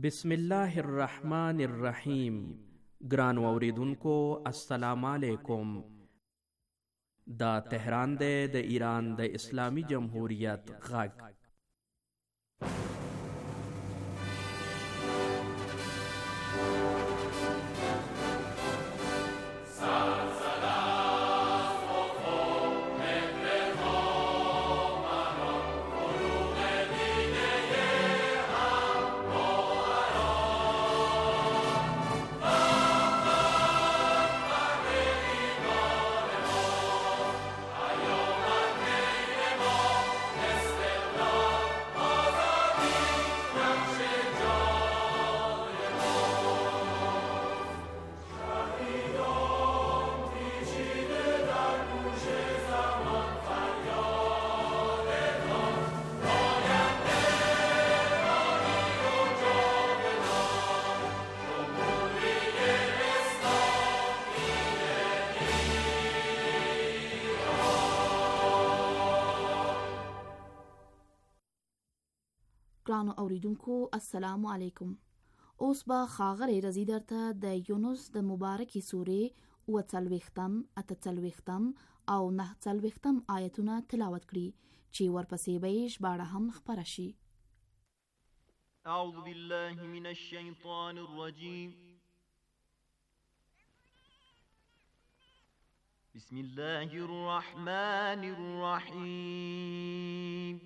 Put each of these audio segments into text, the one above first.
بسم الله الرحمن الرحیم. ګرانو اوریدونکو السلام علیکم. دا تهران دی د ایران د اسلامی جمهوریت غږ. ګرانو اوریدونکو السلام علیکم. اوس به ښاغلی رضی درته د یونس د مبارکې سورې 40 اتهڅلوېښتم او 49 آیتونه تلاوت کړي چې ورپسې به یې ژباړه هم خپره شي. اعوذ بالله من الشیطان الرجیم. بسم الله الرحمن الرحیم.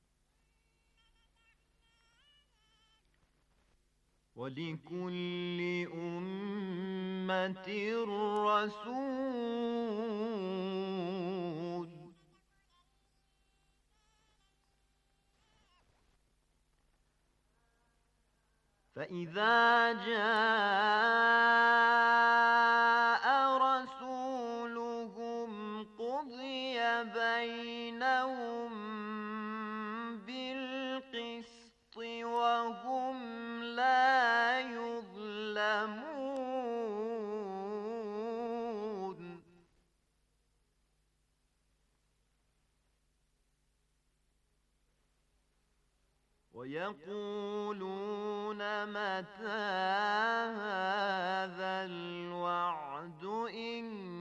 وَلِكُلِّ أُمَّةٍ رَّسُولٌ فَإِذَا جَاءَ رَسُولُهُمْ قُضِيَ بَيْنَهُم بِالْقِسْطِ وَهُمْ لا يظلمون. ويقولون متى هذا الوعد إن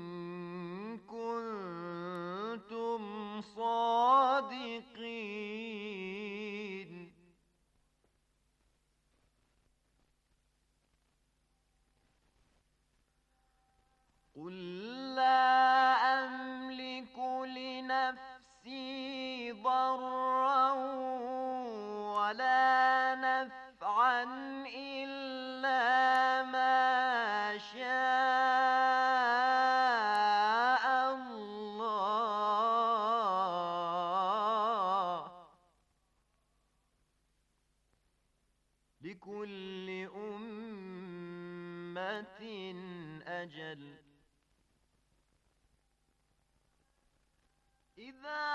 كنتم صادقين. قل لا أملك لنفسي ضرا ولا نفعا إلا ما شاء الله. لكل أمة أجل. إذا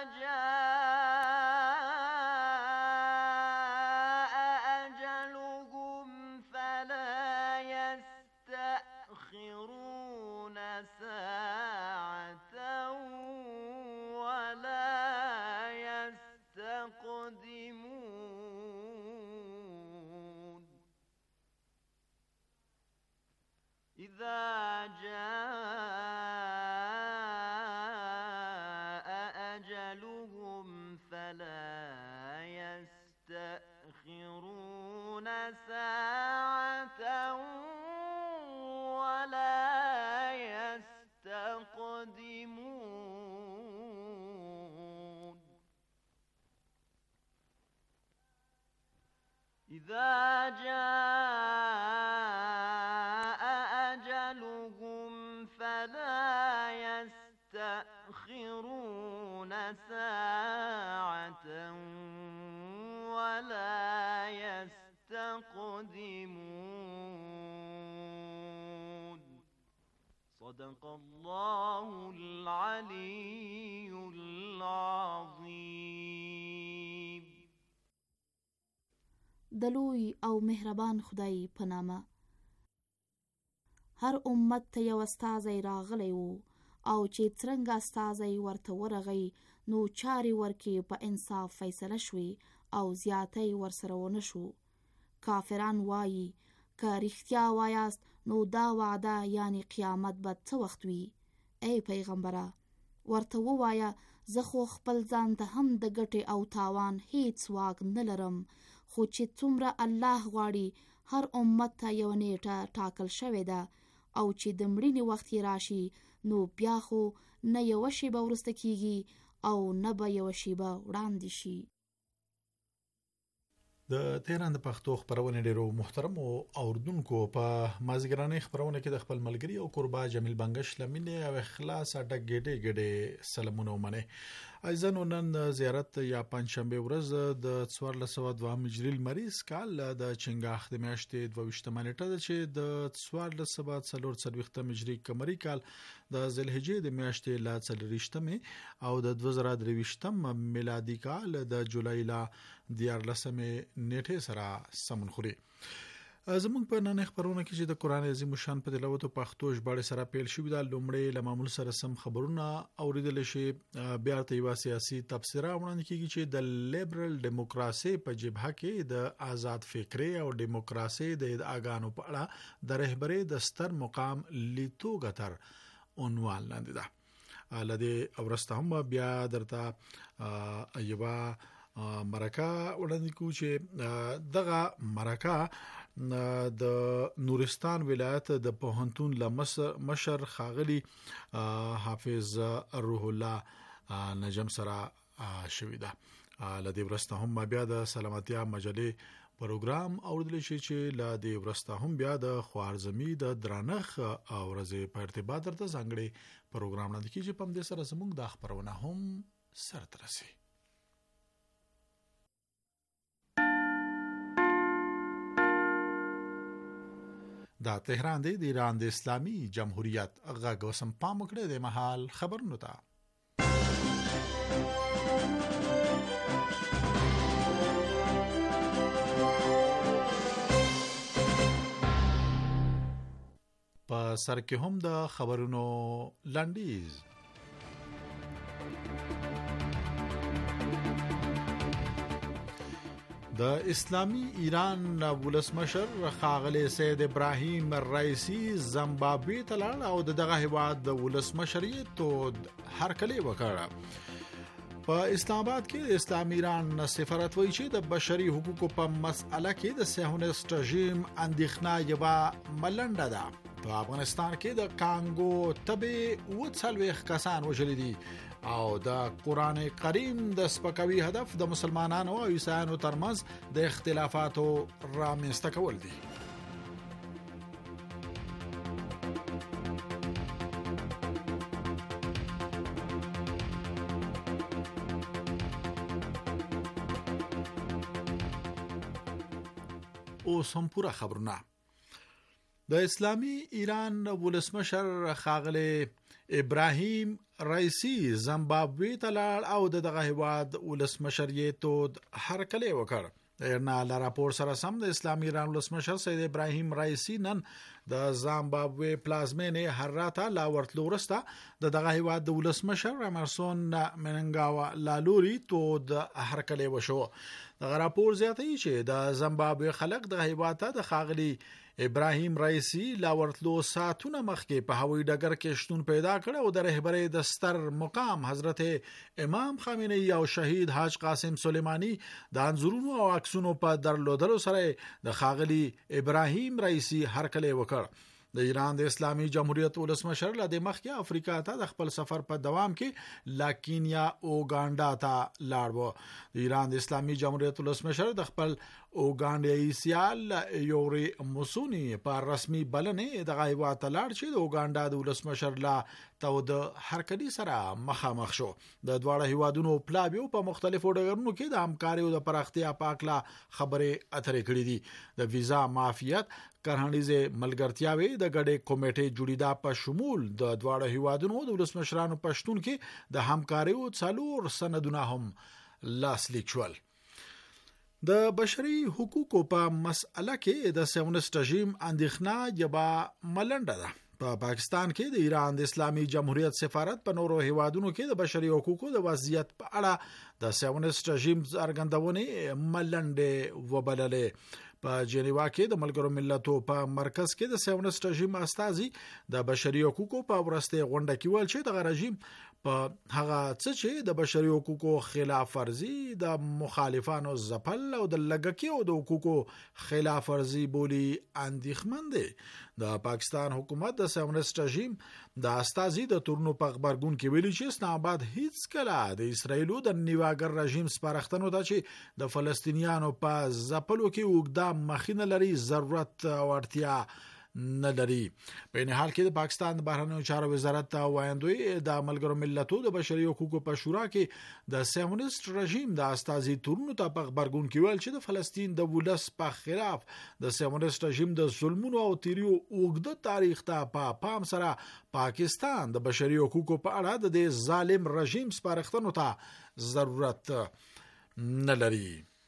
جاء أجلهم فلا يستأخرون ساعة ولا يستقدمون. إذا جاء أجلهم فلا يستأخرون ساعة ولا يستقدمون. إذا جاء أجلهم فلا يستأخرون ساعة ولا يستقدمون. صدق الله العلي العظيم. د لوی او مهربان خدای په نامه. هر امت ته یو استازی راغلی و او چې څرنګه استازی ورته ورغی نو چارې ورکې په انصاف فیصله شوې او زیاتی ورسره ونه شو. کافران وایي که رښتیا وایاست نو دا وعده یعنی قیامت به څه وخت وي؟ ای پیغمبره ورته ووایه زه خو خپل ځان ته هم د ګټې او تاوان هیڅ واک نه لرم، خو چې څومره الله غواړي هر امت ته یو نیټه ټاکل شوې ده او چې د مړینې وخت یې راشي نو بیا خو نه یوه شیبه وروسته کیږي او نه به یوه شیبه وړاندې شي. د تهران د پښتو خبرونه ډیرو محترم او اوردونکو په مازیګرانه خبرونه کې د خپل ملګری او قربا جمیل بنگش لمنه او اخلاص اډه ګډه سلامونه ومنه. ایزن نن زیارت یا پنځشنبه ورځ د 1402 هجری مریض کال د چنګاخ د میاشتې 22 نیټه چې د 1440 هجری قمری کال د ذوالحجې د میاشتې لا 4 او د 2023 میلادي کال د جولای لا 14 نیټه سره سمون خوري. زمونږ په نن خبرونه کې چې د قران عظیم شان په تلاوت او پښتو ژباړه سره پیل شوې د لومړی لمامول سره سم خبرونه اوریدل شي. بیا ته یو سیاسي تبصره وړاندې کیږي چې د لیبرل دیموکراسي په جبهه کې د آزاد فکری او دیموکراسي د اګانو په اړه د رهبری د ستر مقام لیتو غتر عنوان لاندې ده. لدې اورسته هم بیا درته ایوا مرکه وړاندې کو چې دغه مرکه د نورستان ولایت د پوهنتون مشر خاغلی حافظ روح الله نجم سره شوې ده. لدې ورسته هم بیا د سلامتیا مجلې پروګرام اوردل شي چې لدې ورسته هم بیا د خوارزمي د درنخ اورزه په ارتباط درته ځانګړي پروګرام نه کیږي. په دې سره زموږ د خبرونه هم سره ترسي. دا تهران دی د ایران د اسلامي جمهوریت غږ وسم پام کړی د محل خبرونو ته. په سر کې هم د خبرونو لنډیز. د اسلامی ایران ولسمشر ښاغلی سید ابراهیم رئیسی زمبابوې ته لاړ او دغه هیواد د ولسمشریت هرکلی وکړ. په اسلام آباد کې د اسلامي ایران سفارت وایي چې د بشري حقوقو په مسأله کې د صهیونیست رژیم اندېښنه یو ملنډه ده. په افغانستان کې د کانګو تبې 40 کسان وژل دي او د قران کریم د سپکاوي هدف د مسلمانانو او عیسایانو ترمنځ د اختلافاتو رامنځته کول دي. اوس هم پورا خبرونه. د اسلامی ایران ولسمشر ښاغلی ابراهیم رئیسی زمبابوې ته لاړ او دغه هیواد ولسمشریت هرکلی وکړ. نه ل راپور سره سم د اسلامي ایران ولسمشر سید ابراهیم رئیسی نن د زامبابوې پلازمینې هراته لا ورتلو ورسته دغه هیواد د ولسمشر امرسون مننګاوا لالوري تو د هرکلی وشو. دغه راپور زیاتوي چې د زامبابوې خلک د هیواد ته د ښاغلی ابراهیم رئیسی لا ورتلو ساعتونه مخکې په هوایي ډګر کې شتون پیدا کړ او د رهبری د ستر مقام حضرت امام خامنه‌ای او شهید حاج قاسم سلیمانی د انځورونو او عکسونو په درلودلو سره د ښاغلی ابراهیم رئیسی هرکلی وکړ. د ایران د اسلامي جمهوریت ولسمشر له د مخکې افریقا ته د خپل سفر په دوام کې لا کینیا اوګانډا ته لاړ و. د ایران د اسلامي جمهوریت ولسمشر د خپل اوګانډایي سیال یوري موسونی په رسمي بلنې د هیواد ته لاړ چې د اوګانډا د ولسمشر لا تو د هرکلی سره مخامخ شو. د دواړه هیوادونو پلاویو په مختلفو ډګرونو کې د همکاري او د پراختیا په اړه خبرې اترې کړې دي. د ویزا معافیت کرهنیزه ملګرتیاوي د غړې کمیټې جوړیدا په شمول د دواړه هیوادونو د ولسمشرانو پښتون کې د همکاري او څلور سندونه هم لاسلیک شول. د بشري حقوقو په مسأله کې د صهیونیست رژیم اندېښنه یبا ملنډه ده. په پاکستان کې د ایران د اسلامي جمهوریت سفارت په نورو هیوادونو کې د بشري حقوقو د وضعیت په اړه د صهیونیست رژیم څرګندونې ملنډه وبللې. په جنیوا کې د ملګرو ملتونو په مرکز کې د سیونست رژیم استازي د بشري حقوقو په ورسته غونډه کې ویل چې د رژیم په هغه څه چې د بشري حقوقو خلاف ورزي د مخالفانو ځپل او د لګکیو د حقوقو خلاف ورزي بولی اندېښمن دي. د پاکستان حکومت د سیونست رژیم د استازي د تورنو په خبرګون کې ویلي چې اسلام آباد هیڅ کله د اسرایلو د نیواګر رژیم سپارښتنو ته چې د فلسطینیانو په ځپلو کې وګدا مخینه لري ضرورت او اړتیا نه لري. په این حال کې د پاکستان د بهرنیو چارو وزارت وایندوی د ملګرو ملتونو د بشري حقوقو په شورا کې د سیونست رژیم د استازي تورنو ته په خبرګون کې ویل چې د فلسطین د ولس په خلاف د سیونست رژیم د ظلمونو او تیریو اوږده تاریخ ته په پام سره پاکستان د بشري حقوقو په اړه د دې ظالم رژیم سپارښتنو ته ضرورت نه لري.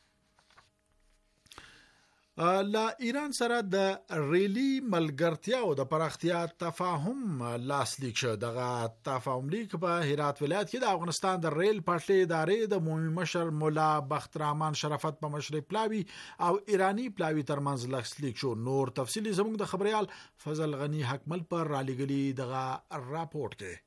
لا ایران سره د ریلی ملګرتیا او د پراختیا تفاهم لاسلیک شو. دغه تفاهم لیک په هرات ولایت کې د افغانستان د ریل پټلۍ ادارې د عمومي مشر مولا بخت رحمان شرافت په مشرۍ پلاوی او ایرانی پلاوی ترمنځ لاسلیک شو. نور تفصیلی زموږ د خبريال فضل غنی حکمل پر رالیګلی دغه راپورټ کې.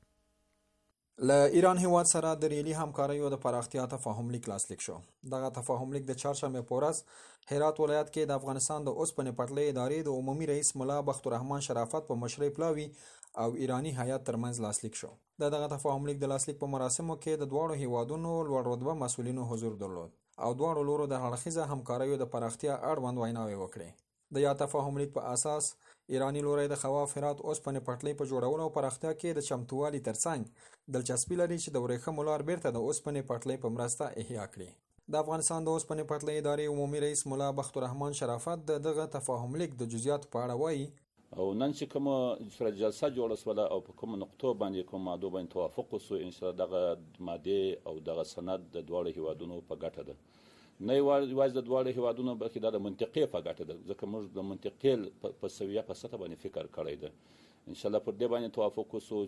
له ایران هیواد سره د ریلی همکاریو د پراختیا تفاهم لیک لاسلیک شو. دغه تفاهم لیک د چهارشنبه په ورځ هرات ولایت کې د افغانستان د اوسپنې پټلۍ ادارې د عمومي رئیس مولا بخت الرحمن شرافت په مشرۍ پلاوی او ایرانی هیات ترمنځ لاسلیک شو. دغه تفاهم لیک د لاسلیک په مراسمو کې د دواړو هیوادونو لوړ رتبه مسؤلینو حضور درلود او دواړو لورو د اړخیزه همکاریو د پراختیا اړوند ویناوې وکړې. د یا تفاهم لیک په اساس ایرانی لوري د خواف هرات اوسپنې پټلۍ په جوړولو او پراختیا کې د چمتووالي ترڅنګ دلچسپي لري چې د ورېښمو لار بیرته د اوسپنې پټلۍ په مرسته احیا کړي. د افغانستان د اوسپنې پټلۍ ادارې عمومي رئیس مولا بخت الرحمن شرافت دغه تفاهم لیک د جزئیاتو په اړه وایي او نن چې کوم سره جلسه جوړه سوله او په کوم نقطو باندې کوم ماده باندې توافق وسو ان شاء الله دغه ماده او دغه سند د دواړو هیوادونو په ګټه ده. نه یوازې د دواړو هیوادونو بلکې د منطقې په ګټه ده ځکه موږ د منطقې په سویه په سطح باندې فکر کړی ده. ان شاء الله پر دې باندې توافق وسو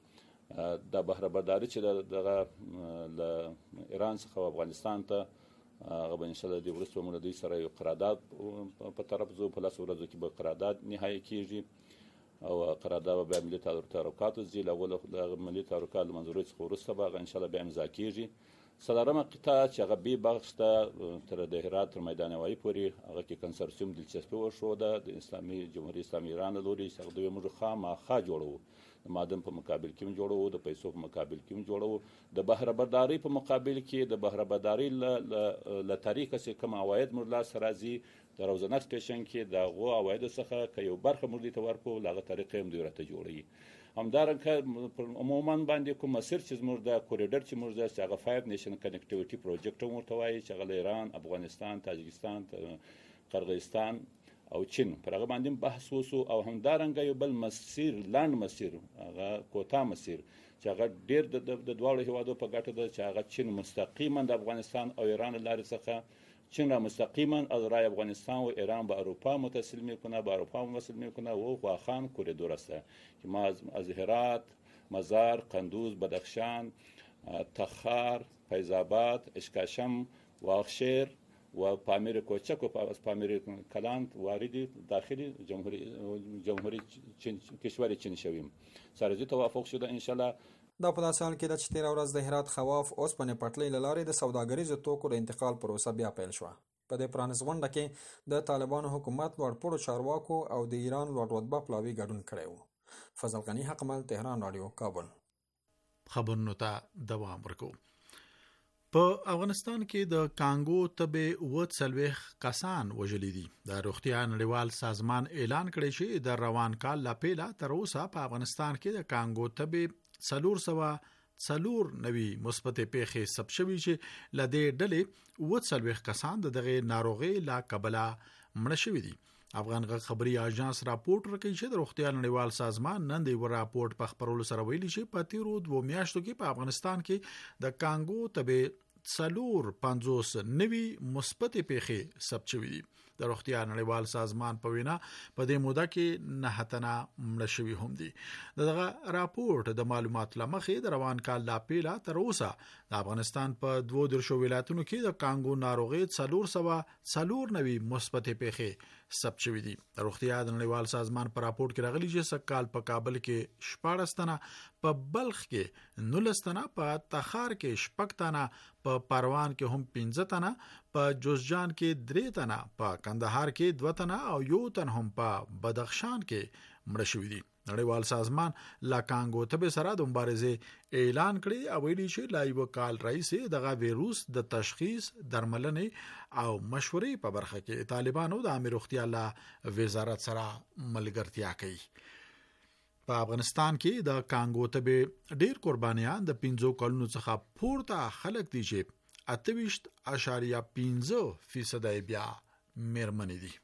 چې د بهره برداري چې د ایران څخه افغانستان ته هغه به ان شاء الله د وروسته موږ دوی سره یو قرارداد په طرف زو په لاس ورځو کې به قرارداد نهایی کیږي او قرارداد به ملي تعلقاتو ځي له ملي تعلقات منظوري څخه وروسته به ان شاء الله به امضا کیږي. څلورمه قطعه چې هغه بي بخش ته تر د هرات تر میدان هوایي پورې هغه کې کنسرسیوم دلچسپي وښوده د اسلامي جمهوریت اسلامي ایران لوري چې هغه دوی موږ خامخا جوړو د معدن په مقابل کې هم جوړو د پیسو په مقابل کې هم جوړو د بهره برداري په مقابل کې د بهره برداري له طریقه چې کوم عواید موږ لاسته راځي د روزنه سټیشن کې د هغو عوایدو څخه که یو برخه موږ ته ورکړو له هغه طریقې هم دوی راته جوړوي. همدارنګه عموما باندې کوم مسیر چې زموږ د کوریډر چې موږ د هغه 5 نیشن کنیکټیویټي پروجیکټ هم ورته وایي چې هغه ایران، افغانستان، تاجکستان، قرغیزستان او چین پر هغه باندې بحث وسو او همدارنګه یو بل مسیر لاند مسیر هغه کوتا مسیر چې هغه ډیر د دواړو هیوادو په ګټه ده چې هغه چین مستقیما د افغانستان او ایران لارې څخه چین را مستقیما از رای افغانستان و ایران به اروپا متصل میکنه به اروپا متصل میکنه و خواخان کوریدور است که ما از هرات، مزار، قندوز، بدخشان، تخار، فیض آباد، اشکاشم، واخشیر و پامیر کوچک و پامیر کلان واردی داخلی جمهوری کشور چین شویم. سرزی توافق شده ان شاء الله. دا په داسې حال کې ده چې تېره ورځ د هرات خواف اوسپنې پټلۍ له لارې د سوداګریزو توکو د انتقال پروسه بیا پیل شوه. په دې پرانیست غونډه کې د طالبانو حکومت لوړپوړو چارواکو او د ایران لوړ رتبه پلاوي ګډون کړی و. فضل غنی حقمل، تهران رادیو، کابل. خبرونو ته دوام ورکو. په افغانستان کې د کانګو تبې 40 کسان وژلي دي. د روغتیا نړیوال سازمان اعلان کړی چې د روان کال لا پیله تر اوسه په افغانستان کې د کانګو تبې 404 نوي مثبت پیښې ثبت شوي چې لدې ډلې 40 کسان دغه ناروغي لا کبلا مړ شوي دي. افغان خبري اژانس راپورټ ورکړي چې د روغتیا نړیوال سازمان نن د راپورټ په خبرولو سره ویلي چې په تیرو 2 میاشتو کې په افغانستان کې د کانګو تبې 450 نوي مثبت پیښې ثبت شوي دي. د روغتیا نړیوال سازمان په وینا په دې موده کې 9 تنه مړه شوي هم دي. دغه راپورټ د معلوماتو لمخې د روان کال لا پیله تر اوسه د افغانستان په 22 ولایتونو کې د کانګو ناروغي 494 مثبت پیښې ثبت شوې دي. د روغتیا د نړیوال سازمان په راپورټ کې راغلي چې سکهال په کابل کې 14 تنه، په بلخ کې 19 تنه، په تخار کې 6 تنه، په پروان کې هم 15 تنه، په جوزجان کې 3 تنه، په کندهار کې 2 تنه او یو تن هم په بدخشان کې مړه شوي دي. نړیوال سازمان لا کانګو تبه سره د مبارزې اعلان کړی او ویلي چې لا یو کال رئیس دغه ویروس د تشخیص، درملنې او مشورې په برخه کې طالبانو د عامه روغتیا له وزارت سره ملګرتیا کوي. په افغانستان کې د کانګو تبه ډیر قربانیان د 15 کلونو څخه پورته خلک دي چې 28.5% بیا میرمنې دي.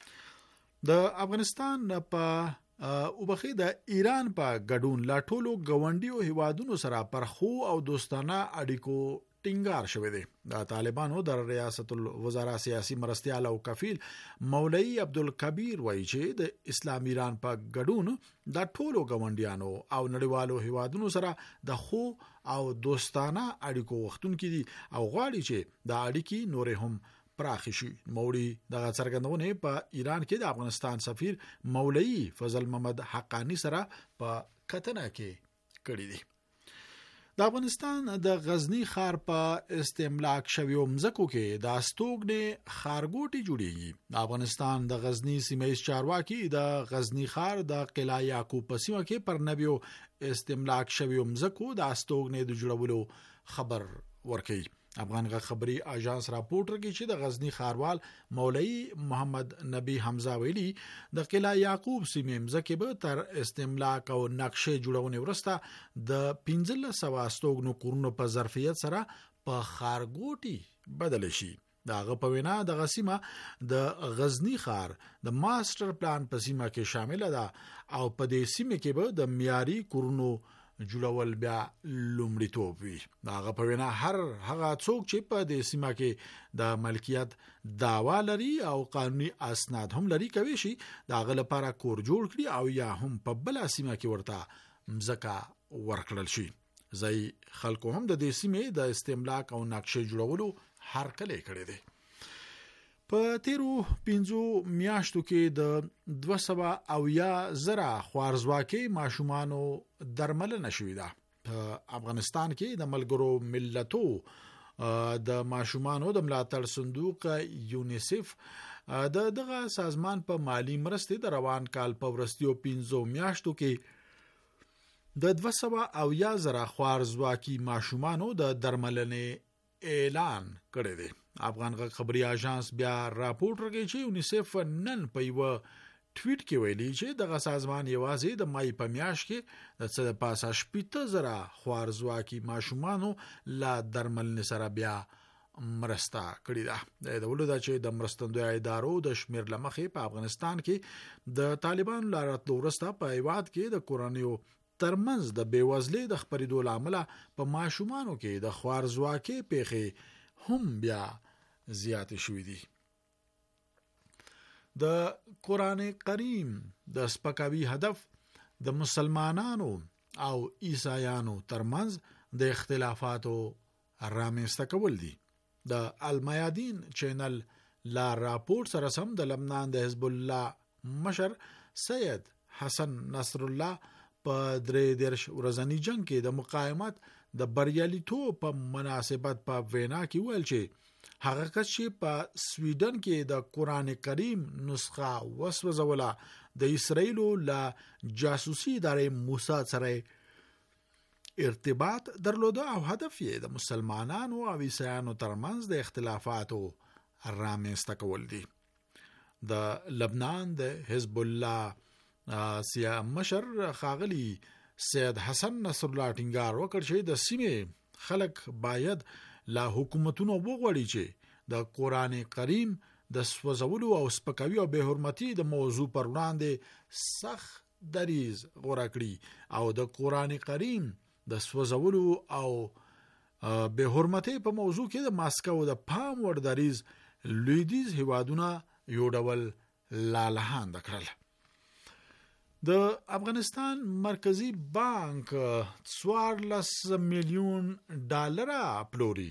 د افغانستان په او بخې د ایران په ګډون لا ټولو ګاونډیو هیوادونو سره پر خو او دوستانه اړیکو ټینګار شوې دي. د طالبانو د ریاست الوزرا سیاسي مرستیال او کفیل مولوی عبدالکبیر وایي چې د اسلام ایران په ګډون د ټولو ګاونډیانو او نړیوالو هیوادونو سره د خو او دوستانه اړیکو وختونکي دي او غواړي چې د اړیکې نورې هم پراخ شي. مولوی دغه څرګندونه په ایران کې د افغانستان سفیر مولوی فضل محمد حقانی سره په کتنه کې کړی دی. د افغانستان د غزنی ښار په استملاک شویو مځکو کې د استوګنې ښارګوټي جوړیږي. د افغانستان د غزنی سیمه چارواکي د غزنی ښار د قلعه یعقوب په سیمه کې پر نویو استملاک شویو مځکو د استوګنې د جوړولو خبر ورکړي. افغان خبري اژانس راپورټ کوي چې د غزنی ښاروال مولوی محمد نبی حمزه ویلي د قلعه یعقوب سیمه مځکه به تر استملاک او نقشې جوړونې ورسته د 1500 استوګنو کورونو په ظرفیت سره په ښارګوټي بدل شي. داغه په وینا د غسیمه د غزنی ښار د ماستر پلان په سیمه کې شامل ده او په دې سیمه کې به د معیاري کورونو جوړول بیا لومړیتوب وي. داغه په وینا هر هغه څوک چې په دې سیمه کې د ملکیت دعوا لري او قانوني اسناد هم لري کوي شي داغه لپاره کور جوړ کړي او یا هم په بل سیمه کې ورته مځکه ورکړل شي. ځای خلکو هم د دې سیمه د استملاک او نقشې جوړولو هرکلی کړی دی. په تیرو 15 میاشتو کې د 200,000 خوارزواکي ماشومانو درملنه شوې ده. په افغانستان کې د ملګرو ملتونو د ماشومانو د ملاتړ صندوق یونیسف دغه سازمان په مالی مرستې د روان کال په ورستیو 15 میاشتو کې د 200,000 خوارزواکي ماشومانو د درملنې اعلان کړی دی. افغان خبري اژانس بیا راپورټ ورکړي چې یونیسف نن په یو ټویټ کې ویلي چې دغه سازمان یوازې د مای په میاشت کې د څه د پاسه 80,000 خوارزواکي ماشومانو لا درملنې سره بیا مرسته کړې ده. د ولودا چې د مرستندوی ادارو د شمیر لمخې په افغانستان کې د طالبان لارت ورسته په هیواد کې د کورنیو ترمنځ د بیوزلۍ د خپرېدو لامل په ماشومانو کې د خوارزواکي پیښې هم بیا زیات شوې دي. د قرآن کریم د سپکاوي هدف د مسلمانانو او عیسایانو ترمنځ د اختلافاتو رامنځته کول دي. د المیادین چینل لا راپورټ سره سم د لبنان د حزب الله مشر سید حسن نصر الله په 3 ورځنی جنگ کې د مقاومت د بریالیتوب په مناسبت په وینا کې ویل چې هغه کس چې په سویډن کې د قرآن کریم نسخه وسوځوله د اسرائیل له جاسوسي ادارې موساد سره ارتباط درلوده او هدف یې د مسلمانانو او عیسایانو ترمنځ د اختلافاتو رامنځته کول دي. د لبنان د حزب الله مشر ښاغلي سید حسن نصر الله ټینګار وکړ چې د سیمې خلک باید لا حکومتونو وغواړي چې د قرآن کریم د سوځولو او سپکاوي او بے حرمتي د موضوع پر وړاندې سخت دریز غوره کړي او د قرآن کریم د سوځولو او بے حرمتي په موضوع کې د ماسکو د پام وړ دریز لویدیز هیوادونه یو ډول لالهاند کړل. د افغانستان مرکزی بانک 14 میلیون ډالر پلوري.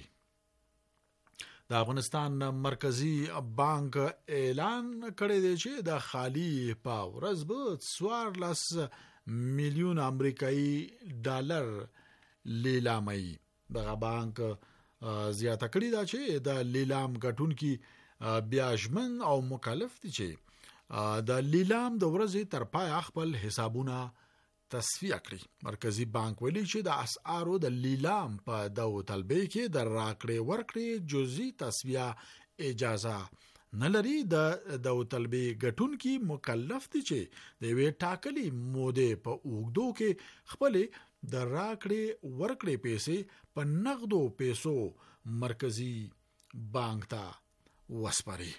د افغانستان مرکزی بانک اعلان کړی دی چې د خالی په ورځ به 14 میلیون امریکایي ډالر لیلامي. دغه بانک زیاته کړی دا چې د لیلام ګټونکي بیا ژمن او مکلف دي چې د لیلام د ورځې تر پای خپل حسابونه تصفیه کړي. مرکزی بانک ویلي چې د اسعارو د لیلام په دو طلبې کې د راکړې ورکړې جزئی تصفیه اجازه نه لري. د دو طلبې ګټونکي مکلف دي چې د یوې ټاکلي مودې په اوږدو کې خپل د راکړې ورکړې پیسې په نغدو پیسو مرکزی بانک ته وسپاري.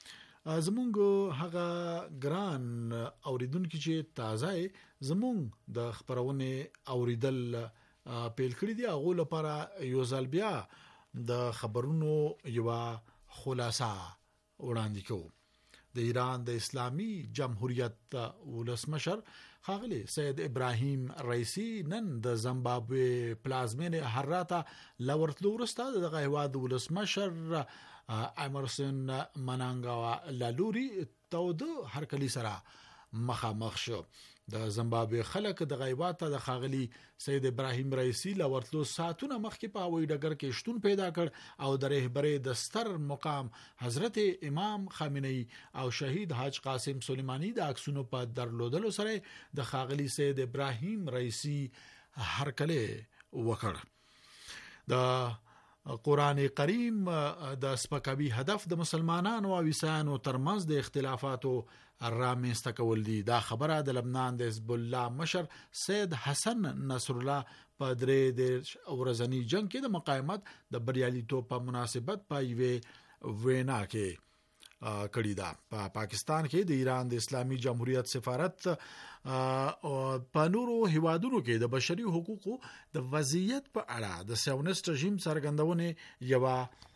زمونږ هغه ګران اوریدونکو چې تازه زمونږ د خبرونه اوریدل پیل کړی دی هغه لپاره یو ځل بیا د خبرونو یو خلاصه وړاندې کوو. د ایران د اسلامي جمهوریت ولسمشر ښاغلی سید ابراهیم رئیسی نن د زیمبابوې پلازمینې حراته لورتلو وروسته دغه هیواد ولسمشر امرسن منانګاوا لالوري تود هرکلی سره مخامخ شو. د زیمبابوې خلک د غیبات ته د ښاغلی سید ابراهیم رئیسی لورتلو ساعتونه مخکې په هوایي ډګر کې شتون پیدا کړ او د رهبرۍ د ستر مقام حضرت امام خامنه‌ای او شهید حاج قاسم سلیمانی د عکسونو په درلودلو سره د ښاغلی سید ابراهیم رئیسی هرکلی وکړ. د قرآن کریم د سپکاوي هدف د مسلمانانو او عیسایانو ترمنځ د اختلافاتو رامنځته کول دي. دا خبره د لبنان د حزب الله مشر سید حسن نصر الله په درې د ورځنی جنگ کې د مقاومت د بریالیتوب په مناسبت په یوه وینا کې کړی دا. په پاکستان کې د ایران د اسلامي جمهوریت سفارت په نورو هیوادونو کې د بشري حقوقو د وضعیت په اړه د سیونست رژیم څرګندونه یو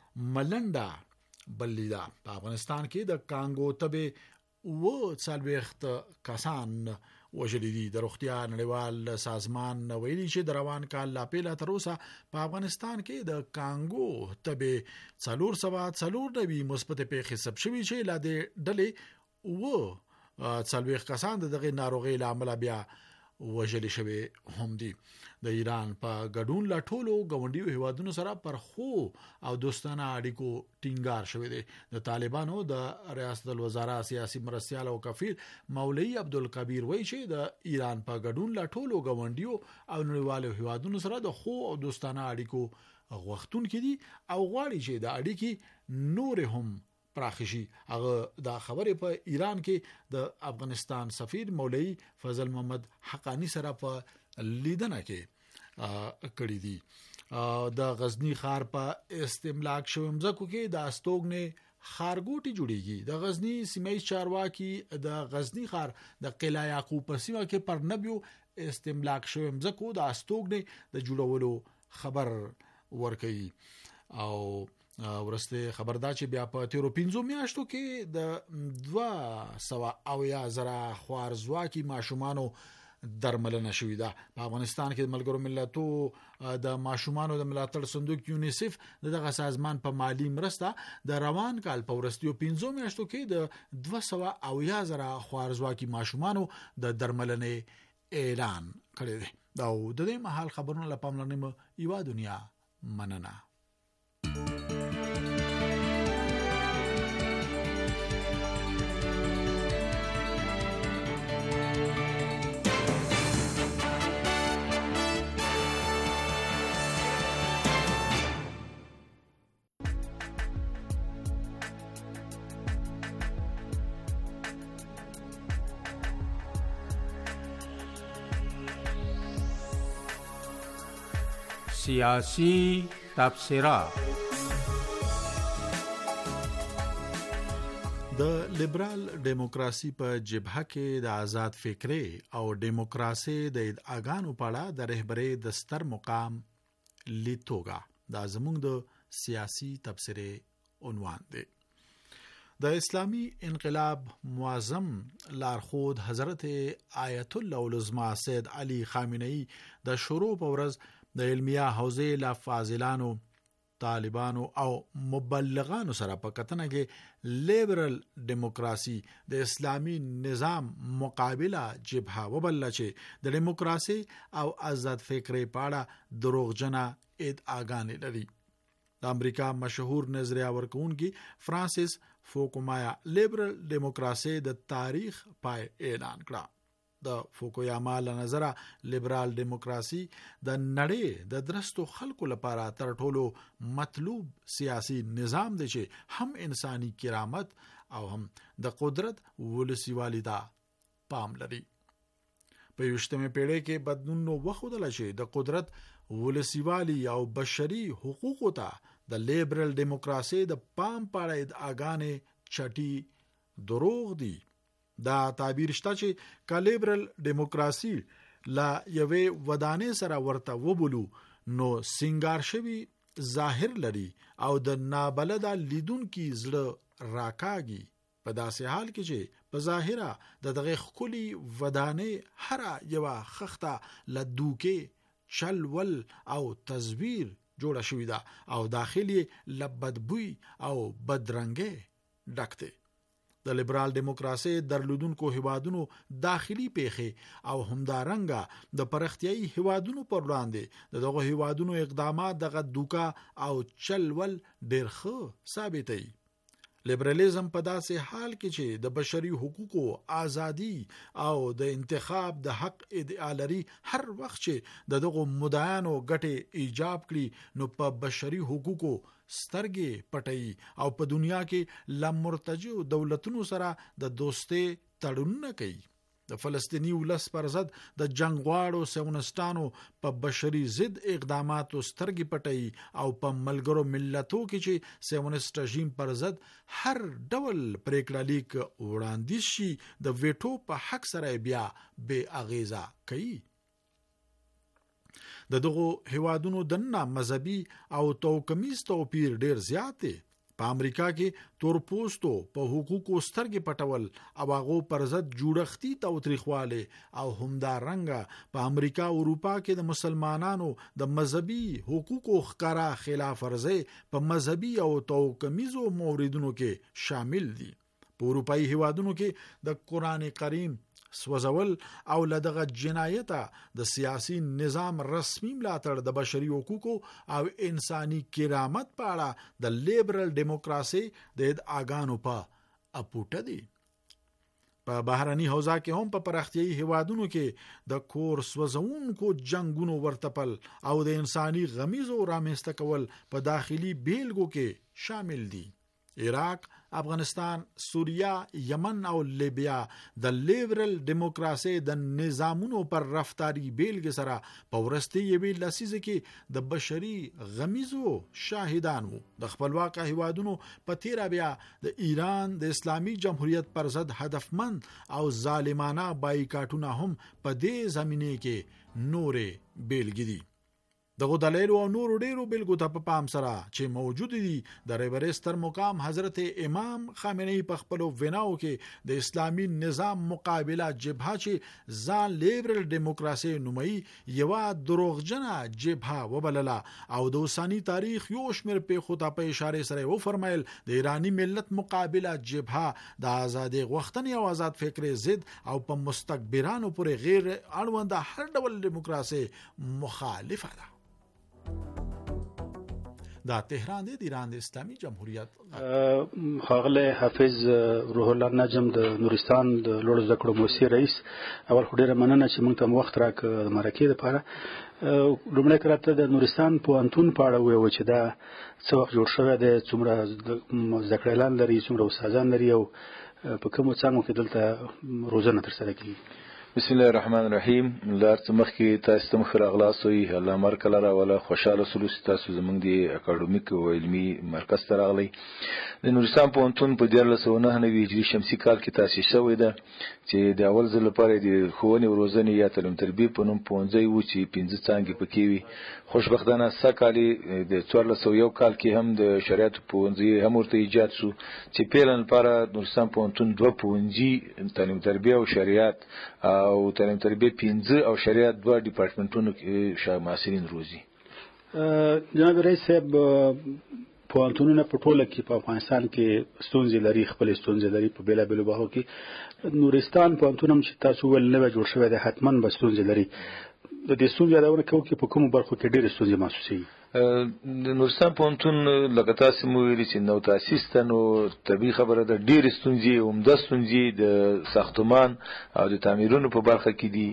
ملنډه بلیدا. په افغانستان کې د کانګو تبه و څلويخت کسان وژلي دي. د روغتیا نړیوال سازمان ویلي چې د روان کال لا پیله تر اوسه په افغانستان کې د کانګو تبه 494 مثبت پیښې ثبت شوي چې لا د ډلې و څلويخت کسان دغه ناروغي لامل بیا وژل شوی هم دي. د ایران په ګډون لا ټولو ګاونډیو هیوادونو سره پر خو او دوستانه اړیکو ټینګار شوی دی. د طالبانو د ریاست الوزرا سیاسي مرستیال او کفیل مولوی عبدالکبیر وایي چې د ایران په ګډون لا ټولو ګاونډیو او نړیوالو هیوادونو سره د خو او دوستانه اړیکو غوښتونکي دي او غواړي چې د اړیکې نور هم پراخشي. هغه دا خبره په ایران کې د افغانستان سفیر مولوی فضل محمد حقانی سره په لیدنه کې کړی دي. د غزنی ښار په استملاک شوی مځکو کې د استوګنې خارګوټي جوړیږي. د غزنی سیمه چارواکي د غزنی ښار د قلعه یعقوب په سیمه کې پر نبیو استملاک شوی مځکو د استوګنې د جوړولو خبر ورکړي. او ورسته خبردار چې بیا په 15 میاشتو کې د 200,000 خوارزواکي ماشومانو درملنه شوې ده. په افغانستان کې د ملګرو ملتونو د ماشومانو د ملاتړ صندوق یونیسف دغه سازمان په مالی مرسته د روان کال په ورستیو 15 میاشتو کې د 200,000 خوارزواکي ماشومانو د درملنې اعلان کړی دی. دا د دې محل خبرونه لپاره لپاره یو دنیا مننه. سیاسی تبصره. د لیبرال دیموکراسي په جبهه کې د آزاد فکری او دیموکراسي د ادعاګانو په اړه د رهبرۍ د ستر مقام لیتوګه دا زموږ د سیاسی تبصره عنوان دی. د اسلامی انقلاب معظم لارښود حضرت آیت الله العظما سید علي خامنه‌ای د شروع په ورځ د علمیه حوزې لا فاضلانو، طالبانو او مبلغانو سره په کتنه کې لیبرل دیموکراسي د اسلامی نظام مقابله جبهه وبلله چې د دیموکراسي او آزاد فکرې پاړه دروغجنه ادعاګانې لري. د امریکا مشهور نظریه ورکوونکی فرانسیس فوکومایا لیبرل دیموکراسي د تاریخ پای اعلان کړه. د فوکویاما له نظره لیبرال دیموکراسي د نړۍ د درستو خلکو لپاره تر ټولو مطلوب سیاسي نظام دی چې هم انساني کرامت او هم د قدرت ولسوالي ته پام لري. په 20مې پیړۍ کې بدلون نو وښودل چې د قدرت ولسوالي او بشري حقوقو ته د لیبرل دیموکراسي د پام پاړه ادعاګانې چټي دروغ دي. دا تعبیر شته چې کالیبرل دیموکراسي لا یوې ودانې سره ورته وبولو نو سنگار شوی ظاهر لري او د نابلده لیدونکو زړه راکاږي، په داسې حال کې چې په ظاهره د دغه خولي ودانې هر یو خخته لدوکې چلول او تصویر جوړه شوی ده او داخلي لبدبوی او بدرنګي ډکته. د لیبرال دیموکراسي درلودونکو هیوادونو داخلي پیښې او همدارنګه د پرختیايي هیوادونو پر وړاندې دغه هیوادونو اقدامات دغه دوکا او چلول ډېر ښه ثابتوي. لیبرالیزم په داسې حال کې چې د بشري حقوقو ازادي او د انتخاب د حق ادعا لري، هر وخت چې دغه مدعیانو ګټه ایجاب کړي نو په بشري حقوقو سترګې پټي او په دنیا کې لامرتجع دولتونو سره د دوستۍ تړونونه کوي. د فلسطینی ولس پر ضد د جنگ غواړو سیونستانو په بشري ضد اقداماتو سترګې پټي او په ملګرو ملتو کې چې سیونست رژیم پر ضد هر ډول پریکړه لیک وړاندیز شي د ویټو په حق سره بیا بے اغیزه کوي. دغه هیوادونو دنه مذهبي او توکمیز توپیر ډیر زیات دی. په امریکا کې تورپوستو په حقوقو سترګې پټول او هغه پر ضد جوړښتي تاوتریخواله او همدارنګه په امریکا او اروپا کې د مسلمانانو د مذهبي حقوقو ښکارا خلاف ورزي په مذهبي او توکمیزو موردونو کې شامل دي. په اروپאי هیوادونو کې د قران کریم سوځول او لدغه جنایته د سیاسي نظام رسمي ملاتړ د بشري حقوقو او انساني کرامت په اړه د لیبرل دیموکراسي د ادعاګانو په اپوټه دي. په بهرني حوزه کې هم په پرختیايي هیوادونو کې د کور سوځونکو جنگونو ورتپل او د انساني غمیزو رامنځته کول په داخلي بیلګو کې شامل دي. عراق، افغانستان، سوریه، یمن او لیبیا د لیبرل دیموکراسي د نظامونو پر رفتاری بیلګ سره په ورستي یوې لسیزه کې د بشري غمیزو شاهدان وو. د خپلواک هیوادونو په تیر بیا د ایران د اسلامي جمهوریت پر ضد هدفمند او ظالمانه بایکاټونه هم په دې زمینه کې نورې بیلګې دي. دغه دلایل او نور ډیرو بلګو ته په پام سره چې موجود دي د ریبرستر مقام حضرت امام خامنه‌ای په خپل ویناو کې د اسلامی نظام مقابله جبهه چې ځان لیبرل دیموکراسي نومي یو دروغجنه جبهه وبلله او د اوساني تاریخ یو شمیر په خطا په اشاره سره و فرمایل د ایرانی ملت مقابله جبهه د آزادي غوښتنې او آزاد فکر ضد او په مستكبرانو پورې غیر اړوند هر ډول دیموکراسي مخالفه ده. دا تهران دی د ایران د اسلامي جمهوریت خاغله حافظ روح الله نجم د نورستان د لوړ زده کړو موسسې رئیس. اول خو ډیره مننه چې موږ ته وخت راک د مرکې لپاره. لومړی کراته د نورستان پوهنتون په اړه وایو چې دا څو وخت جوړ شوی دی، څومره زده کړیالان لري، څومره استادان لري او په کومو څانګو کې دلته روزنه ترسره کیږي. بسم الله الرحمن الرحیم. لار څمخ کې تاسو ته مخ راغلاسوي الله مرکل را ولا خوشاله سلوس تاسو زمونږ دی اکاډمیک او علمی مرکز ته راغلی. د نورستان پوهنتون په 1999 هجری شمسي کال کې تاسیس شوی ده چې د اول ځل لپاره د ښوونې او روزنې یا تعلیم تربیه په نوم پوهنځی و چې 15 څانګې پکې وي. خوشبختانه سکالي د 1401 کال کې هم د شریعت پوهنځی هم ورته ایجاد شو چې پیلن لپاره نورستان پوهنتون 2 پوهنځي تعلیم تربیه او شریعت او تعلیم تربیه 15 او شریعت 2 ډپارټمنټونو کې شاملین روزي. جناب رئیس صاحب پوهنتونونه په ټوله کې په افغانستان کې ستونزې لري، خپل ستونزې لري په بیلابیلو برخو کې. نورستان پوهنتون هم چې تاسو ول نه جوړ شوی دی حتما به ستونزې لري. د دې ستونزې یادونه کوو چې په کومو برخو کې ډېرې ستونزې محسوسېږي. د نورستان پوهنتون لکه تاسو مو ویلي چې نو تاسیس ته نو طبیعي خبره ده ډېرې ستونزې عمده ستونزې د ساختمان او د تعمیرونو په برخه کې دي،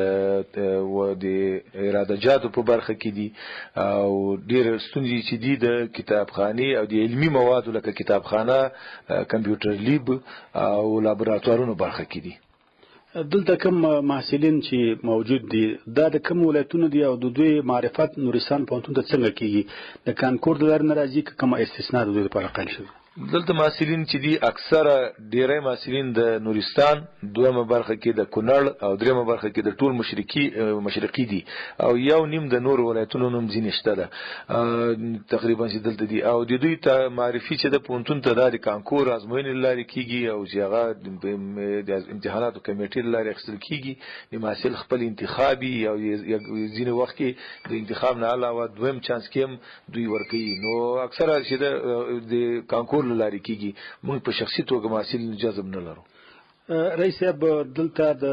د اراده جاتو په برخه کې دي او ډېرې ستونزې چې دي د کتابخانې او د علمي موادو لکه کتابخانه، کمپیوټر لیب او لابراتوارونو برخه کې دي. دلته کوم محصلین چې موجود دي دا د کوم ولایتونو دي او د دوی معرفت نورستان پوهنتون ته څنګه کیږي؟ د کانکور د لارې نه راځي که کومه استثناء د دوی لپاره قایل شوی؟ دلته محصلین چې دي اکثره ډیری محصلین د نورستان، دویمه برخه کې د کونړ او دریمه برخه کې د ټول مشرقي دي او یو نیم د نور ولایتونو نوم ځینې شته ده تقریبا چې دلته دي او د دوی ته معرفي چې د پوهنتون ته د کانکور ازموینې لارې کیږي او چې هغه د امتحاناتو کمیټې لارې اخیستل کیږي. د محصل خپل انتخابي او ځینې وخت کې د انتخاب نه علاوه دویم چانس کې هم دوی ورکوي. نو اکثره چې د کانکور لاري کیږي موږ په شخصي توګه محصلین جذب نه لرو. رئیس صاحب دلته د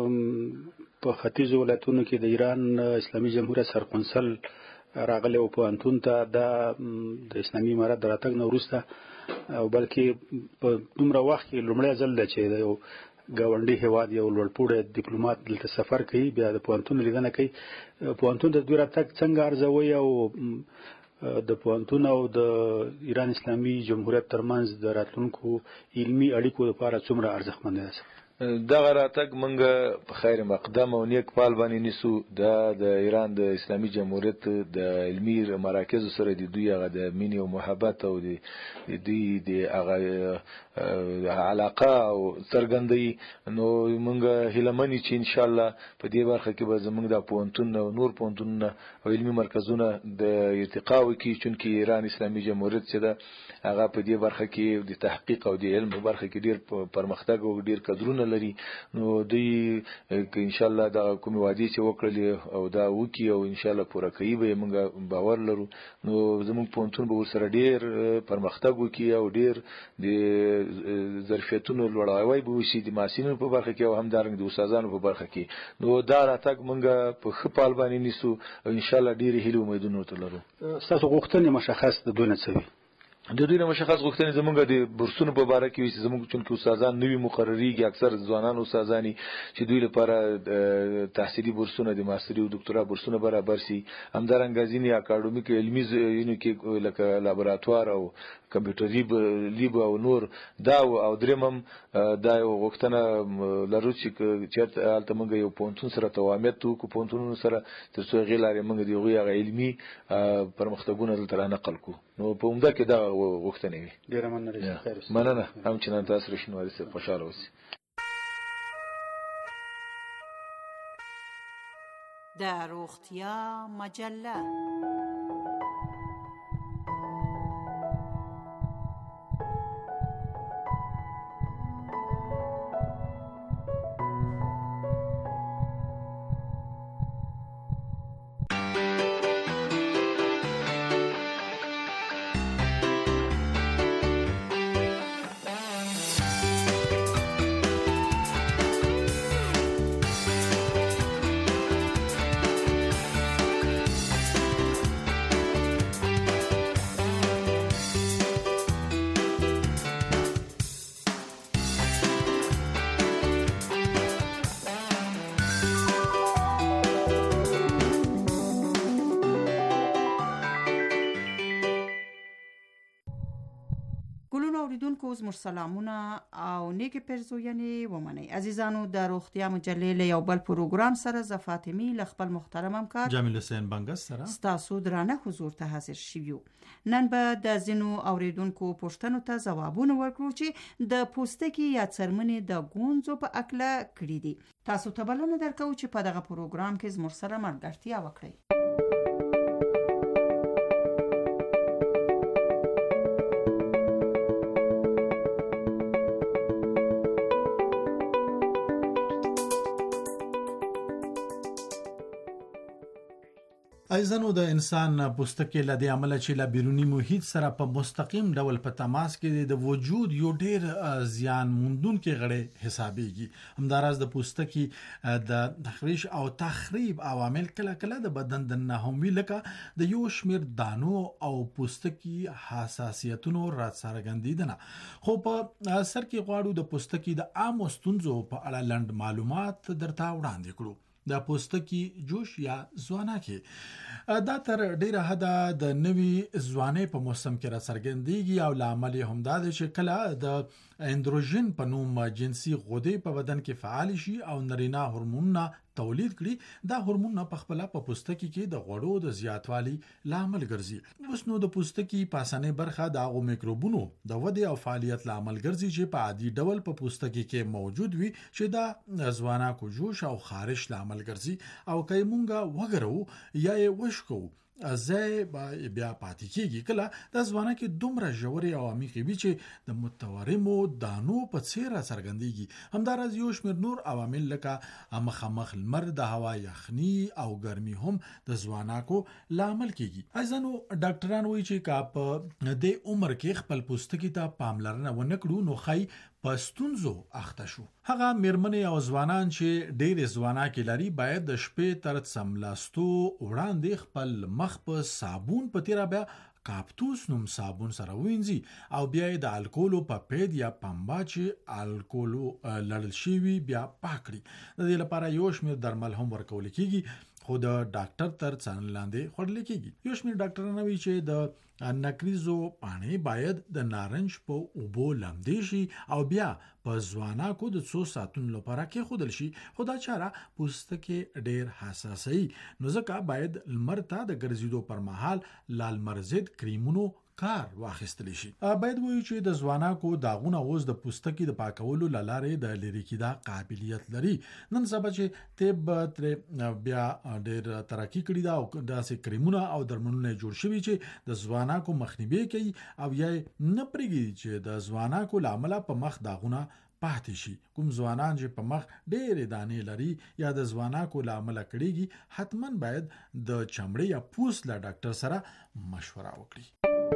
په ختیځو ولایتونو کې د ایران اسلامي جمهوریت سرقونسل راغلی او پوهنتون ته د اسلامي امارت د راتګ نه وروسته او بلکې په دومره وخت کې لومړی ځل ده چې یو ګاونډي هیواد یو لوړپوړی ډیپلومات دلته سفر کوي، بیا د پوهنتون لیدنه کوي. پوهنتون د دوی راتګ څنګه ارزوي او د پوهنتون او د ایران اسلامي جمهوریت ترمنځ د راتلونکو علمي اړیکو لپاره څومره ارزښتمن دی؟ دغه راتګ موږ په خیر مقدم او نیک پال باندې نیسو. د ایران د اسلامي جمهوریت د علمي مراکزو سره د دوی هغه د مینې او محبت او د دوی د هغه علاقه او څرګندوي. نو موږ هیلهمن چې ان شاء الله په دې برخه کې به زموږ د پوهنتون او نور پوهنتونونه او علمي مرکزونه د ارتقا وکړي، چونکې ایران اسلامي جمهوریت چې ده هغه په دې برخه کې د تحقیق او د علم په برخه کې ډیر پرمختګ او ډیر قدرونه لري. نو دوی ان شاء الله دا کومې وعدې چې وکړلې او دا وکړي او ان شاء الله پوره کوي به موږ باور لرو. نو زموږ پوهنتون به ورسره ډیر پرمختګ وکړي او ډیر د ظرفیتونو لوړاوی به وشي د محصلینو په برخه کې او همدارنګه د استادانو په برخه کې. نو دا راتګ موږ په ښه پال باندې نیسو او ان شاء الله ډیر هیله امیدونه ورته لرو. ستاسو غوښتنې مشخص د دوی نه څه وي؟ د دوی نه مشخص غوښتنې زمونږ د بورسونو په باره کې وي چې زمونږ چونکې استادان نوي مقرریږي، اکثر ځوانان استادان چې دوی لپاره تحصیلي بورسونه د ماستري او دکتورا بورسونه برابر شي. همدارنګه ځینې اکاډمیک علمي ځایونو کې لکه لابراتوار او کمپیوټر لیب او نور دا او درېمم دا یو غوښتنه لرو چې چېرته هلته موږ یو پوهنتون سره توامت وکړو، پوهنتونونو سره تر څو هغې لارې موږ د هغوی هغه علمي پرمختګونه دلته رانقل کړو. نو په عمده کې دغه غوښتنې وي. ډېره مننه. مننه همچنان تاسو رشنواري صاحب خوشحاله اوسئ. د روغتیا مجله اوریدونکو زموږ سلامونه او نیکې پرزوینې ومنئ. عزیزانو د روغتیا مجلې له یو بل پروګرام سره زه فاطمي له خپل محترم همکار جمیل حسین بنګس سره ستاسو درانه حضور ته حاضر شویو. نن به د ځینو اوریدونکو پوښتنو ته ځوابونه ورکړو چې د پوستکي یا څرمنې د ګونځو په اکله کړي دي. تاسو ته بلنه درکوو چې په دغه پروګرام کې زموږ سره ملګرتیا وکړئ. ایزنو د انسان پوستکي له دې عمله چې له بیرونی محیط سره په مستقیم ډول په تماس کې د وجود یو ډیر زیان موندونکي غړي حسابيږي. همداراز د پوستکي د تخریش او تخریب عوامل کله د بدن د ناهموي لکه د یو شمیر دانو او پوستکي حساسیتونو را څرګندیدنه. خو په سر کې غواړو د پوستکي د عام ستونزو په اړه لند معلومات درته وړاندې کړو. د پوستکي جوش یا ځوانکي دا تر ډیره حده د نوي ځواني په موسم کې را څرګندېږي او لامل هم دا دی چې کله د اندروژن په نوم جنسي غدې په بدن کې فعال شي او نارینه هورمونونه تولید کړي. دا هورمونونه په خپل په پوستکي کې د غوړو د زیاتوالي لامل ګرځي. اوس نو د پوستکي پاسنۍ برخه د هغو میکروبونو د ودې او فعالیت لامل ګرځي چې په عادي ډول په پوستکي کې موجود وي چې دا ځوانکو جوش او خارش لامل ګرځي. او کای مونږه وګرو یا وشکو ازای بیا پاتې کیږي. کله د ځوانه کې دومره ژورې او عمیقې وي چې د متورمو دانو په څیر څرګندېږي. همداراز یو شمېر نور عوامل لکه مخامخ لمر، د هوا یخني او ګرمي هم د ځواناکو لامل کیږي. ځینو ډاکټران وایي چې کا په د عمر کې خپل پوستکي ته پاملرنه ونه کړو نو خای پستونزو اخته شو. هغه میرمنې او ځوانان چې ډېر ځواناکي لري باید د شپې تر څملاستو وړاندې خپل مخ په صابون په تیرا بیا کاپتوس نوم صابون سره وینځي او بیا د الکولو په پید یا پمبا چې الکولو لړل شي بیا پاکړي. د دې لپاره یو شمېر درمل هم ورکول کیږي خو د ډاکټر تر څنګ لاندې خوړل کیږي. یو شمېر ډاکټران وایي چې د نکریزو پانی باید د نارنج په اوبو لمدې شي او بیا په ځواناکو د 2 ساعتونو لپاره کې خودل شي. خدا چاره پوستکي ډېر حساسي نو ځکه باید لمر ته د ګرځېدو پر مهال لال مرزد کریمونو کار واخیستل شي. باید وایي چې د ځواناکو داغونه اوس د پوستکي د پاکولو لارې د لری کېدا قابلیت لري. نن سبا چې طب تر بیا ډېر ترقی کړی دا او داسې کریمونه او درملونه جوړ شوي چې د ځواناکو مخنیوي کوي او یا نه پرېږدي چې د ځواناکو لامل په مخ داغونه پاتې شي. کوم ځوانان چې په مخ ډېرې دانې لري یا د ځواناکو لامل کړيږي حتما باید د چمړې یا پوست له ډاکټر سره مشوره وکړي.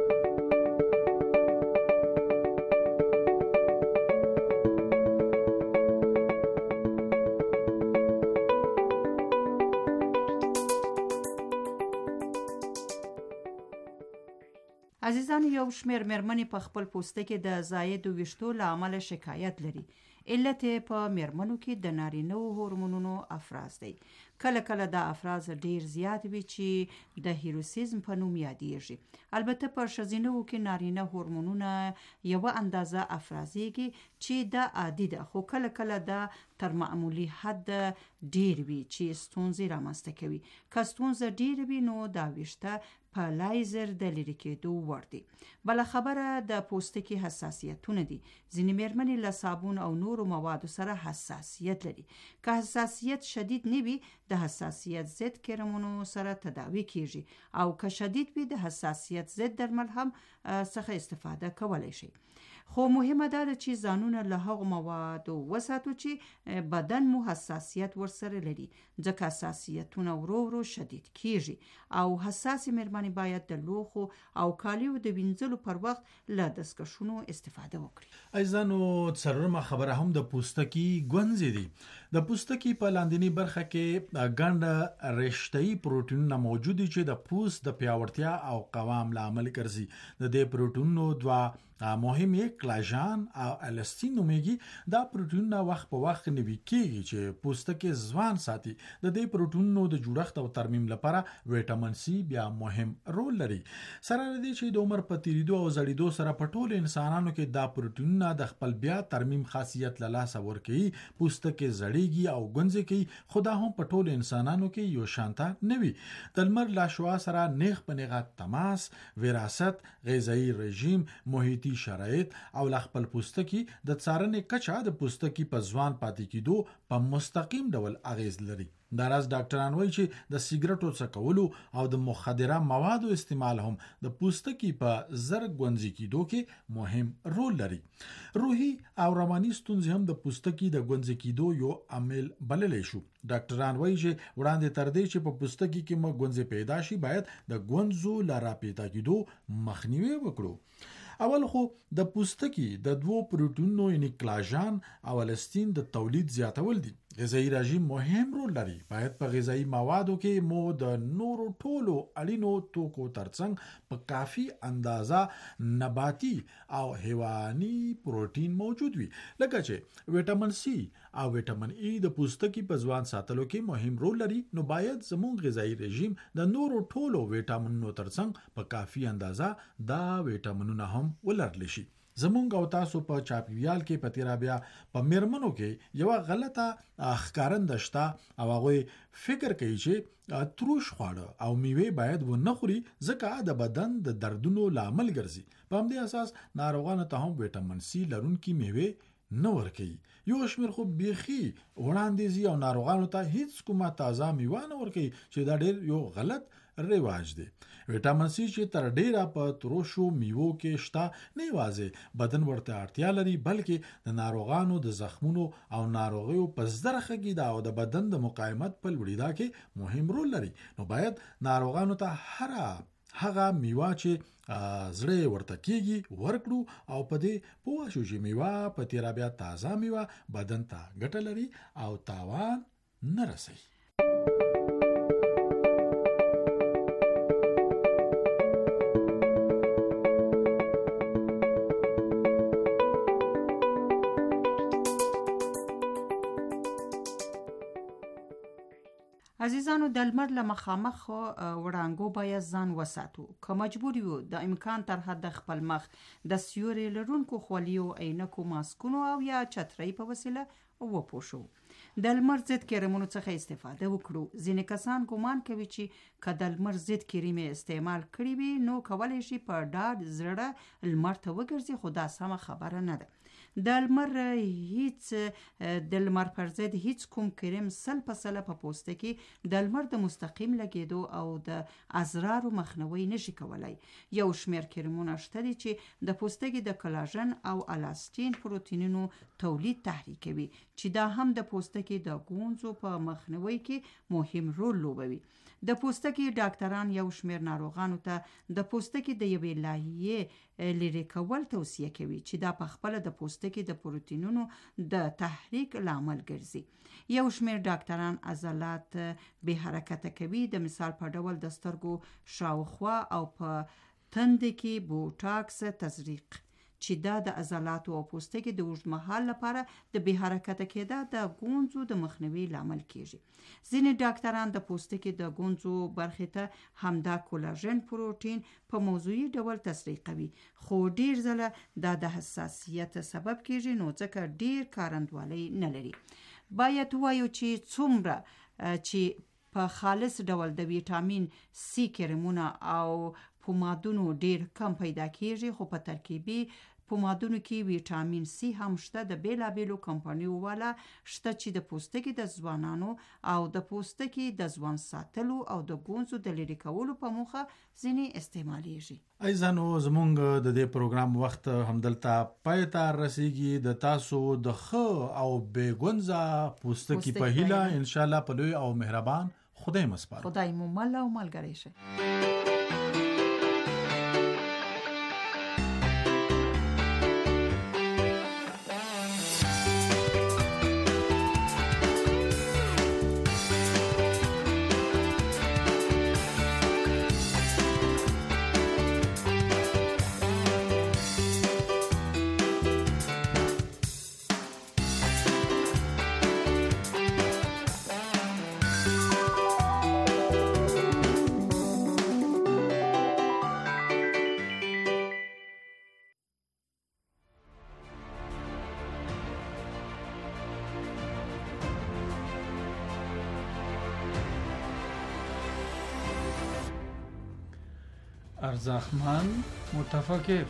عزیزان یو شمېر میرمنې په خپل پوستکي د زایدو ویښتو له امله شکایت لري. علت په میرمنو کې د نارینه هورمونونو افراز دی. کله کله دا افراز ډیر زیات وي چې د هیروسیزم په نوم یادېږي. البته په ښځینو کې نارینه هورمونونه یو اندازه افرازېږي چې دا عادي ده خو کله کله دا تر معمولی حد ډیر وي چې ستونزې رامنځته کوي. که ستونزه ډیر وي نو دا ویښته په لایزر د لرې کېدو وړ دي. بله خبره د پوستکي حساسیتونه دي. ځینې میرمنې له صابون او نورو موادو سره حساسیت لري. که حساسیت شدید نه وي د حساسیت ضد کرمونو سره تداوی کیږي او که شدید وي د حساسیت ضد درمل هم څخه استفاده کولای شي. خو مهمه ده چې ځانونه له هغو موادو وساتو چې بدن مو حساسیت ورسره لري ځکه حساسیتونه ورو ورو شدید کیږي او حساس میرمنې باید د لوښو او کالیو د وینځلو پر وخت له دستکشونو استفاده وکړي. ایزانو څلورمه خبره هم د پوستکي ګونځې دي. د پوستکي په لاندنۍ برخه کې ګڼ رشته‌ای پروتینونه موجود دي چې د پوست د پیاوړتیا او قوام لامل ګرځي. د دې پروتینونو 2 مهم یې کلاژان او الستین نومېږي. دا پروتینونه وخت په وخت نوي کېږي چې پوستکی ځوان ساتي. د دې پروتینونو د جوړښت او ترمیم لپاره وټامین سي بیا مهم رول لري. سره دې چې د عمر په تیریدو او زړیدو سره په ټولو انسانانو کې دا پروتینونه د خپل بیا ترمیم خاصیت له لاسه ورکوي. پوستکی زړیږي او ګونځي کوي، خو دا هم په ټولو انسانانو کې یو شانته نه وي. د لمر له شعاع سره نیغ په نیغه تماس، وراثت، غذایي رژیم، محیطي شرایط او ل خپل پوستکی د څارنې کچه د پوستکی په ځوان پاتې کېدو په مستقیم ډول اغیز لري. دا راز ډاکټران وایي چې د سیګریټو څکولو او د مخدره موادو استعمال هم د پوستکی په زر ګونځي کېدو کې مهم رول لري. روحي او رواني ستونزې هم د پوستکی د ګونځي کېدو یو عامل بللی شو. ډاکټران وایي چې وړاندې تر دې چې په پوستکی کې مو ګونځي پیدا شي، باید د ګونځو لاره پیدا کېدو مخنیوي وکړو. اول خو د پوستکی د دوو پروتینونو یعنی کلاژان او الستین د تولید زیاتول دي. غذایی رژیم مهم رول لري. باید په غذایی موادو کې مو د نورو ټولو اړینو توکو ترڅنګ په کافي اندازه نباتي او حیواني پروتین موجود وي. لکه چې وټامین سي او وټامین ای د پوستکی په ځوان ساتلو کې مهم رول لري، نو باید زموږ غذایی رژیم د نورو ټولو وټامینونو ترڅنګ په کافي اندازه دا وټامینونه هم ولرلی شي. زمونږ او تاسو په چاپیریال کې په تیرا بیا په میرمنو کې یو غلطه ښکارنده شته او هغه فکر کوي چې تروش خواړه او میوه باید و نه خوري ځکه د بدن د دردونو لامل ګرځي. په همدې اساس ناروغانو ته هم وټامین سي لرونکي میوه نه ورکوي. یو شمیر خو بیخي وړاندیزي او ناروغانو ته هیڅ کومه تازه میوه نه ورکوي چې دا ډیر یو غلط رواج دی. وټامین سي چې تر ډیره په تروشو میوو کې شته نه یوازې بدن ورته اړتیا لري، بلکې د ناروغانو د زخمونو او ناروغیو په زرخه کې دا او د بدن د مقاومت په لوړیدا کې مهم رول لري. نو باید ناروغانو ته هغه میوه چې زړه ورته کېږي ورکړو او په دې پوه شو چې میوه په تیرا بیا تازه میوه بدن ته ګټه لري او تاوان نه رسي. عزیزانو، د لمر له مخامخ وړانګو باید ځان وساتو. که مجبور یو د امکان تر حد خپل مخ د سیوري لرونکو خولیو، عینکو، ماسکونو او یا چترۍ په وسیله وپوښو. د لمر ضد کریمونو څخه استفاده وکړو. ځینې کسان ګمان کوي چې که د لمر ضد کریم استعمال کړی وي نو کولی شي په ډاډ زړه لمر ته وګرځي، خو دا سمه خبره نه ده. د لمر پر ضد هیڅ کوم کریم 100% په پوستکي د لمر د مستقیم لګیدو او د ازرارو مخنیوي نشي کولای. یو شمیر کریمونه شته دي چې د پوستکي د کلاژن او الستین پروتینونو تولید تحریکوي، چې دا هم د پوستکي د ګونځو په مخنیوي کې مهم رول لوبوي. د پوستکي ډاکټران یو شمیر ناروغانو ته د پوستکي د یوې لایې لرې کول توصیه کوي چې دا په خپل د پوستکي د پروتینونو د تحریک لامل ګرځي. یو شمیر ډاکټران عضلات به حرکت کوي، د مثال په ډول د سترګو شاوخوا او په تند کې بوټاکس تزریق، چې دا د عضلاتو او پوستکي د اوږدمهال لپاره د بې حرکته کېدا د ګونځو د مخنیوي لامل کیږي. ځینې ډاکټران د پوستکي د ګونځو برخې ته همدا کولاژن پروتین په موضوعي ډول تزریقوي، خو ډیر ځله دا د حساسیت سبب کیږي، نو ځکه ډیر کارندوالی نه لري. باید وایو چې څومره چې په خالص ډول د ویټامین سی کریمونه او پومادونو ډیر کم پیدا کیږي، خو په ترکیبي پومادونو کې ویټامین سی هم شته. د بیلابیلو کمپنیو والا شته چې د پوستکي د ځوانانو او د پوستکي د ځوان ساتلو او د ګونځو د لرې کولو په موخه ځینې استعمالیږي. ایزانو زمونږ د دې پروګرام وخت همدلته پای ته رسیږي. د تاسو د ښه او بې ګونځه پوستکي په هیله ان شاء الله په لوی او مهربان خدای مسپارو. خدای مو مل او ملګری شه. ارزخمند، متفکر.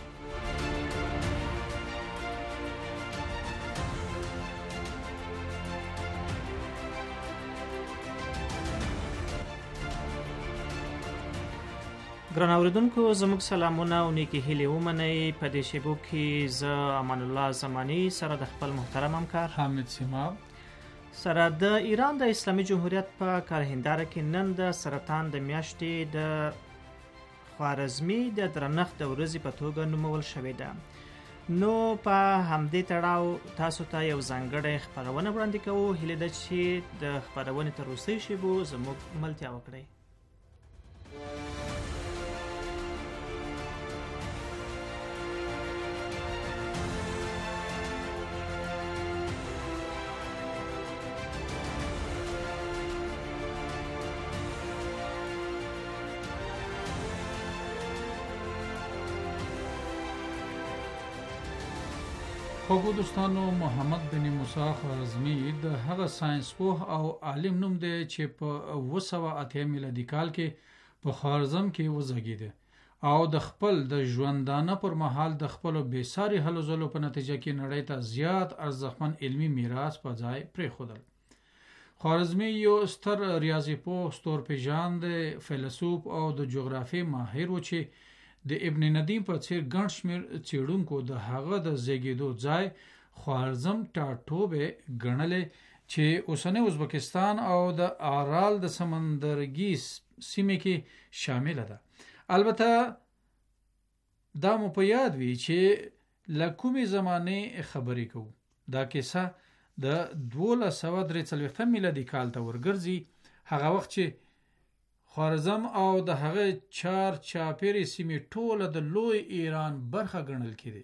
ګران اوریدونکو زموږ سلامونه او نیکی هیلې ومنئ. په دې شیبو کې زه امان الله زمانی سره د خپل محترم همکار حامد سیماب سره د ایران د اسلامي جمهوریت په کارهنداره کې نن د سرطان د میاشتې د خوارزمي د درنښت د ورځې په توګه نومول شوې ده. نو په همدې تړاو تاسو ته یو ځانګړی خپرونه وړاندې کوو. هیله ده چې د خپرونې تر وروستۍ شیبو زموږ ملتیا وکړئ. خوږو دوستانو، محمد بن موسی خوارزمي د هغه ساينسپوه او عالم نوم دی چې په 208 میلادي کال کې په خوارزم کې وزګیده او د خپل د ژوندانه پر مهال د خپل بیساري هلو ځلو په نتیجه کې نړۍ ته زیات ارزښتمن علمي میراث په ځای پرېښودل. خوارزمي یو ستر ریاضي پوه، ستورپیژند، فیلسوف او د جغرافیې ماهر و چې د ابن ندیم په څیر ګڼ شمېر څېړونکو د هغه د زیږېدو ځای خوارزم ټاټوبې ګڼلې چې اوسنی ازبکستان او د آرال د سمندرګي سیمې کې شامله ده. البته دا مو په یاد وي چې له کومې زمانې خبرې کوو. دا کیسه د 1243 میلادي کال ته ورګرځي، هغه وخت چې خوارزم او د هغه چار چاپیري سیمې ټوله د لوی ایران برخه ګڼل کېدې.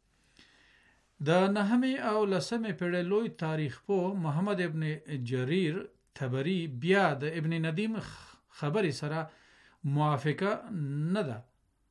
د 9مې او 10مې پیړۍ لوی تاریخ پوه محمد ابن جریر تبری بیا د ابن ندیم خبرې سره موافقه نه ده.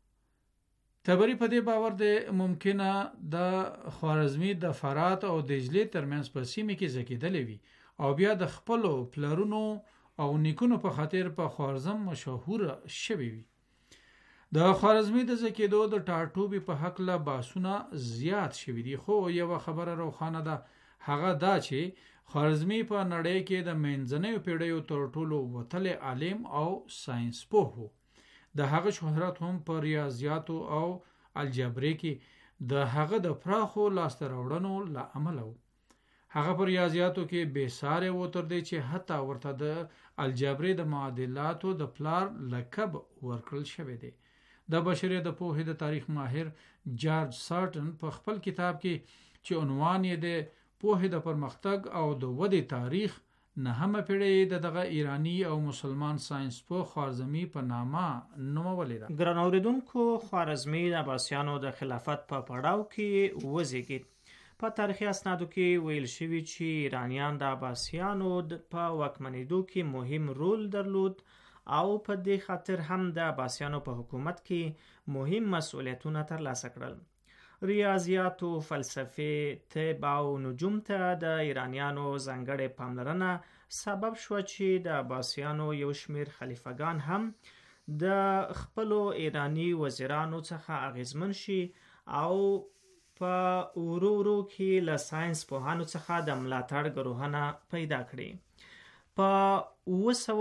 تبری په دې باور دی ممکنه د خوارزمي د فرات او دجلې ترمنځ په سیمې کې زکیدلې وي او بیا د خپلو پلرونو او نیکونو په خاطر په خوارزم مشهور شوی وي. د خوارزمي د زکیدو د ټاټوبې په حق له باسونه زیات شوی دي، خو یو خبره روښانه ده، هغه دا چې خوارزمي په نړۍ کې د منځنیو پیړیو تر ټولو وتلی عالم او ساينس پوه و. د هغه شهرت هم په ریاضیاتو او الجبرې کې د هغه د پراخو لاسته راوړنو له امله و. هغه په ریاضیاتو کې بېسارې و تر دې چې حتی ورته د الجبرې د معادلاتو د پلار لقب ورکړل شوی دی. د بشریت د پوهې د تاریخ ماهر جارج سارټن په خپل کتاب کې چې عنوان یې د پوهې د پرمختګ او د ودې تاریخ 9مه پیړۍ د دغه ایرانی او مسلمان ساينس پوه خوارزمي په نامه نومولې ده. ګران اوریدونکو، خوارزمي د عباسیانو د خلافت په پړاو کې وزیږید. په تاریخي اسنادو کې ویل شوي چې ایرانیان د عباسیانو په واکمنېدو کې مهم رول درلود او په دې خاطر هم د عباسیانو په حکومت کې مهم مسؤلیتونه ترلاسه کړل. ریاضیاتو، فلسفې، طب او نجوم ته د ایرانیانو ځانګړې پاملرنه سبب شوه چې د عباسیانو یو شمېر خلیفګان هم د خپلو ایرانی وزیرانو څخه اغیزمن شي او په ورو ورو کې له ساينس پوهانو څخه د ملاتړ ګروهونه پیدا کړي. په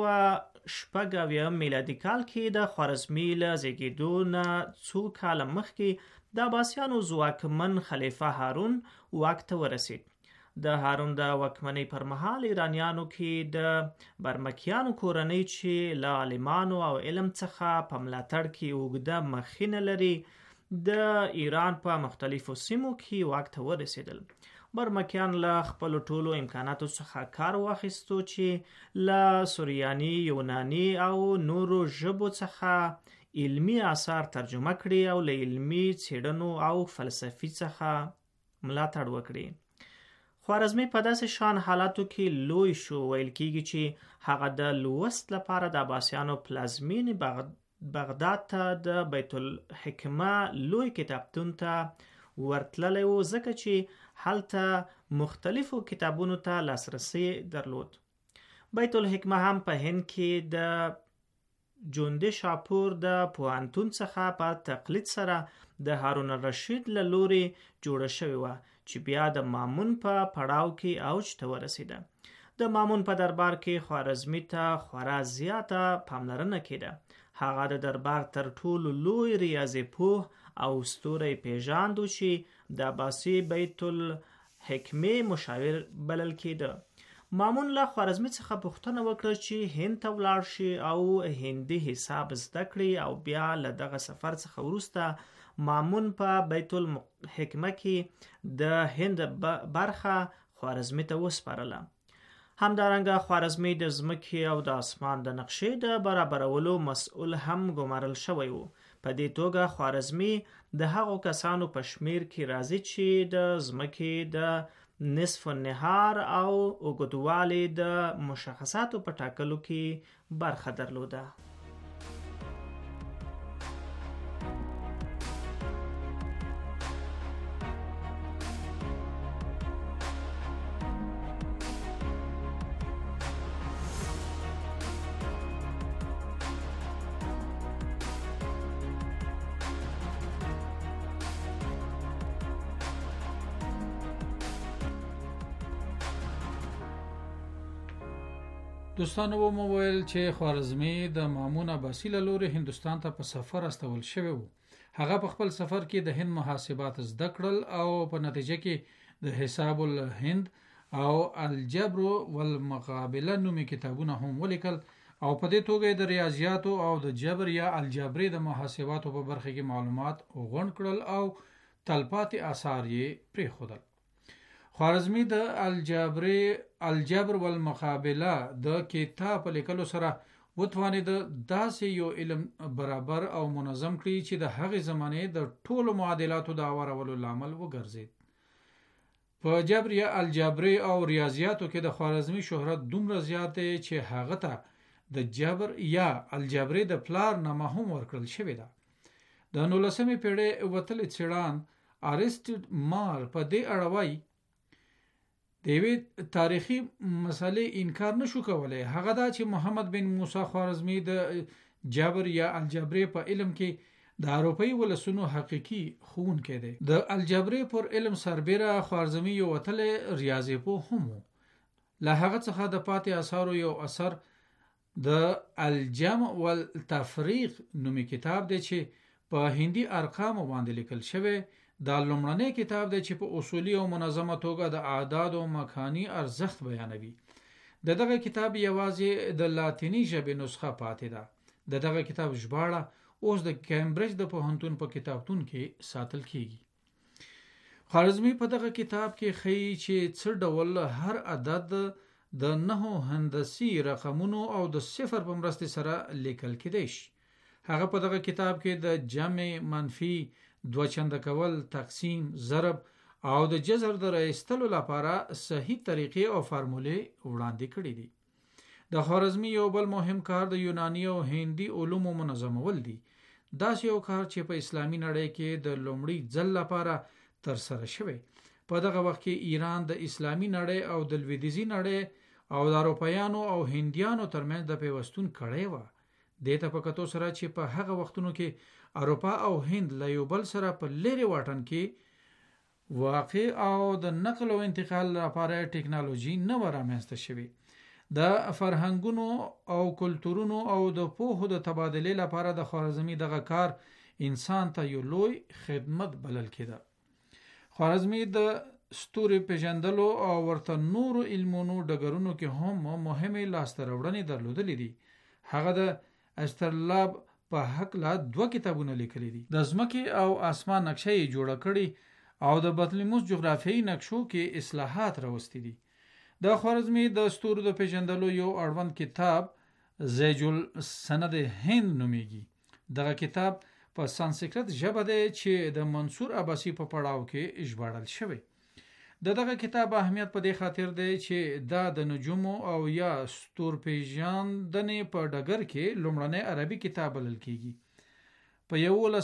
206 میلادي کال کې د خوارزمي له زیږېدو نه څو کاله مخکې د عباسیانو ځواکمن خلیفه هارون واک ته ورسید. د هارون د واکمنۍ پر مهال ایرانیانو کې د برمکیانو کورنۍ چې له عالمانو او علم څخه په ملاتړ کې اوږده مخینه لري د ایران په مختلفو سیمو کې واک ته ورسېدل. برمکیان له خپلو ټولو امکاناتو څخه کار واخیستو چې له سوریاني، یوناني او نورو ژبو څخه علمی آثار ترجمه کړي او له علمی څېړنو او فلسفي څخه ملاتړ وکړي. خوارزمي په داسې شان حالاتو کې لوی شو ویل کېږي چې هغه د لوست لپاره د عباسیانو پلازمینې بغداد ته د بیت الحکمه لوی کتابتون ته ورتللی و، ځکه چې هلته مختلفو کتابونو ته لاسرسی درلود. بیت الحکمه هم په هند کې د جوندي شاپور د پوهنتون څخه په تقلید سره د هارون الرشید له لوري جوړه شوې وه چې بیا د مامون په پړاو کې اوج ته ورسېده. د مامون په دربار کې خوارزمي ته خورا زیاته پاملرنه کېده. هغه د دربار تر ټولو لوی ریاضي پوه او ستوری پیژاندو چې د عباسي بیت الحکمې مشاور بلل کېده. مامون له خوارزمي څخه پوښتنه وکړه چې هند ته ولاړ شي او هندي حساب زده کړي او بیا له دغه سفر څخه وروسته مامون په بیت الحکمه کې د هند برخه خوارزمي ته وسپارله. همدارنګه خوارزمي د ځمکې او د اسمان د نقشې د برابرولو مسؤل هم ګمارل شوی و. په دې توګه خوارزمي د هغو کسانو په شمیر کې راځي چې د ځمکې د نصف النهار او اوږدوالي د مشخصاتو په ټاکلو کې برخه درلوده. دوستانو مو ویل چې خوارزمي د مامون عباسی له لوري هندستان ته په سفر استول شوی وو. هغه په خپل سفر کې د هند محاسبات زده کړل او په نتیجه کې د حساب الهند او الجبر والمقابله نومي کتابونه هم ولیکل او په دې توګه د ریاضیاتو او د جبر یا الجبري د محاسباتو په برخه کې معلومات غونډ کړل او تلپاتې آثار یې پرېښودل. خوارزمي د الجبر والمقابله د کتاب په لیکلو سره وتوانید داسې یو علم برابر او منظم کړي چې د هغې زمانې د ټولو معادلاتو د اورولو لامل وګرځید. په جبر یا الجبري او ریاضیاتو کې د خوارزمي شهرت دومره زیات دی چې هغه ته د جبر یا الجبري د پلار نامه هم ورکړل شوې ده. د 19مې پیړۍ وتلی څېړان ارسټیډ مار په دې اړه وایي د یوې تاریخي مسلې انکار نشو کولای. هغه دا چې محمد بن موسی خوارزمي د جبر یا الجبري په علم کې د اروپایي ولسونو حقيقي ښوونکی دی. د الجبري پر علم سربیره خوارزمي یو وتلی ریاضي پوه هم و. له هغه څخه د پاتې اثارو یو اثر د الجمع والتفریق نومي کتاب دی چې په هندي ارقامو باندې لیکل شوی. دا لومړنی کتاب دی چې په اصولي او منظمه توګه د اعداد او مکاني ارزښت بیانوي. دغه کتاب یوازې د لاتینی ژبې نسخه پاتې ده. دغه کتاب ژباړه اوس د کیمبرج د پوهنتون په کتابتون کې ساتل کیږي. خوارزمي په دغه کتاب کې ښیي چې څه ډول هر عدد د 9 هندسي رقمونو او د صفر په مرسته سره لیکل کېدای شي. هغه په دغه کتاب کې د جمع، منفي، دوه چنده کول، تقسیم، ضرب او د جذر د راایستلو لپاره صحیح طریقې او فارمولې وړاندې کړي دي. د خوارزمي یو بل مهم کار د یوناني او هندي علومو منظمول دي. داسې یو کار چې په اسلامي نړۍ کې د لومړي ځل لپاره تر سره شوی. په دغه وخت کې ایران د اسلامي نړۍ او د لویدیځي نړۍ او د اروپایانو او هندیانو ترمنځ د پیوستون کړی و. دې ته په کتو سره چې په هغه وختونو کې اروپا او هند له یو بل سره په لري واټن کې واقع او د نقل او انتقال لپاره ټکنالوژي نه و رامنځته شوې. د فرهنګونو او کلتورونو او د پوهو د تبادلې لپاره د خوارزمي دغه کار انسان ته یو لوی خدمت بلل کېده. خوارزمي د ستوري پیژندلو او ورته نورو علمونو ډګرونو کې هم مهمه لاسته راوړنې درلودلې دي. هغه د استرلاب په حق لا 2 کتابونه لیکلي دي. د ځمکې او اسمان نقشه یې جوړه کړي او د بطلیموس جغرافیایي نقشو کې اصلاحات راوستي دي. د خوارزمي د ستورو د پیژندلو یو اړوند کتاب زیج السند هند نومیږي. دغه کتاب په سانسکریت ژبه دی چې د منصور عباسی په پړاو کې ژباړل شوی. دغه کتاب اهمیت په دې خاطر دی چې دا د نجومو او یا ستور پیژندنې په ډګر کې لومړنی عربي کتاب بلل کیږي. په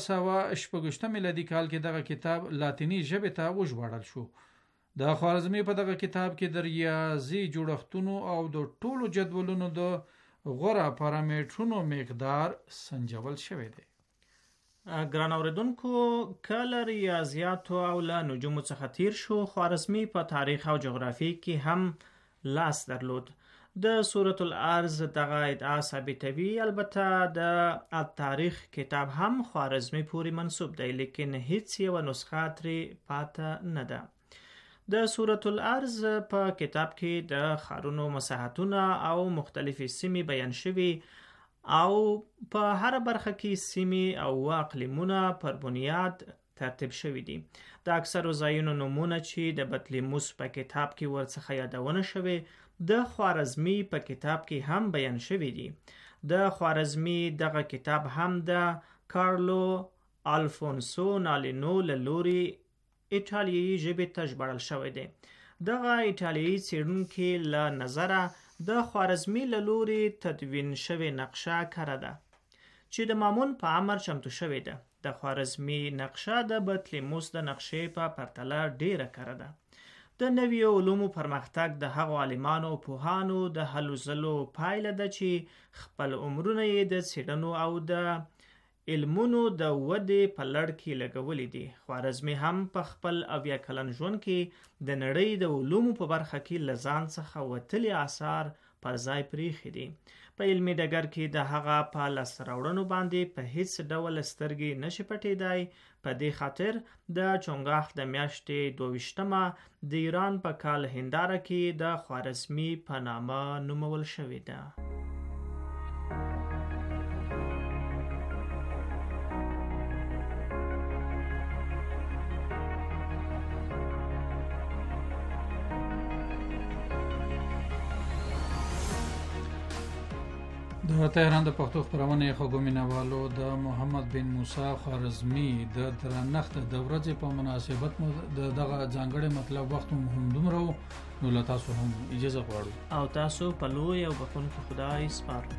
1926 میلادي کال کې دغه کتاب لاتینی ژبې ته وژباړل شو. د خوارزمي په دغه کتاب کې د ریاضي جوړښتونو او د ټولو جدولونو د غوره پارامترونو مقدار سنجول شوی دی. ګران اوریدونکو، کله ریاضیاتو او له نجومو څخه تیر شو، خوارزمي په تاریخ او جغرافي کې هم لاس درلود. د سورة الارض دغه ادعا ثابتوي. البته د تاریخ کتاب هم خوارزمي پورې منسوب دی، لیکن هیڅ یو نسخه ترې پاته نه ده. د سورة الارض په کتاب کې د ښارونو مساحتونه او مختلفې سیمې بیان شوي او په هر برخه کې سیمې او اقلیمونه پر بنیاد ترتیب شوي دي. د اکثرو ځایونو نومونه چې د بطلیموس په کتاب کې ورڅخه یادونه شوي د خوارزمي په کتاب کې هم بیان شوي دي. د خوارزمي دغه کتاب هم د کارلو الفونسو نالینو له لوري ایټالیایي ژبې ته ژباړل شوی دی. دغه ایټالیایي څېړونکي له نظره د خوارزمي له لوري تدوین شوې نقشه کره ده چې د مامون په امر چمتو شوې ده. د خوارزمي نقشه د بطلیموس د نقشې په پرتله ډیره کره ده. د نویو علومو پرمختګ د هغو عالمانو او پوهانو د هلو ځلو پایله ده چې خپل عمرونه یې د څېړنو او د علمونو د ودې په لړ کې لګولي دي. خوارزمي هم په خپل 80 کلن ژوند کې د نړۍ د علومو په برخه کې له ځان څخه وتلي آثار پر ځای پریښي دي. په علمي ډګر کې د هغه په لاسته راوړنو باندې په هیڅ ډول سترګې نشي پټېدای. په دې خاطر د چونګاښ د میاشتې 22مه د ایران په کال هنداره کې د خوارزمي په نامه نومول شوې ده. د تهران د پښتو خپرونې خوږو مینوالو، د محمد بن موسی خوارزمي د درنښت د ورځې په مناسبت مو دغه ځانګړی مطلب وخت هم دومره و، نو له تاسو هم اجازه غواړو او تاسو په لوی او بخښونکي خدای سپارو.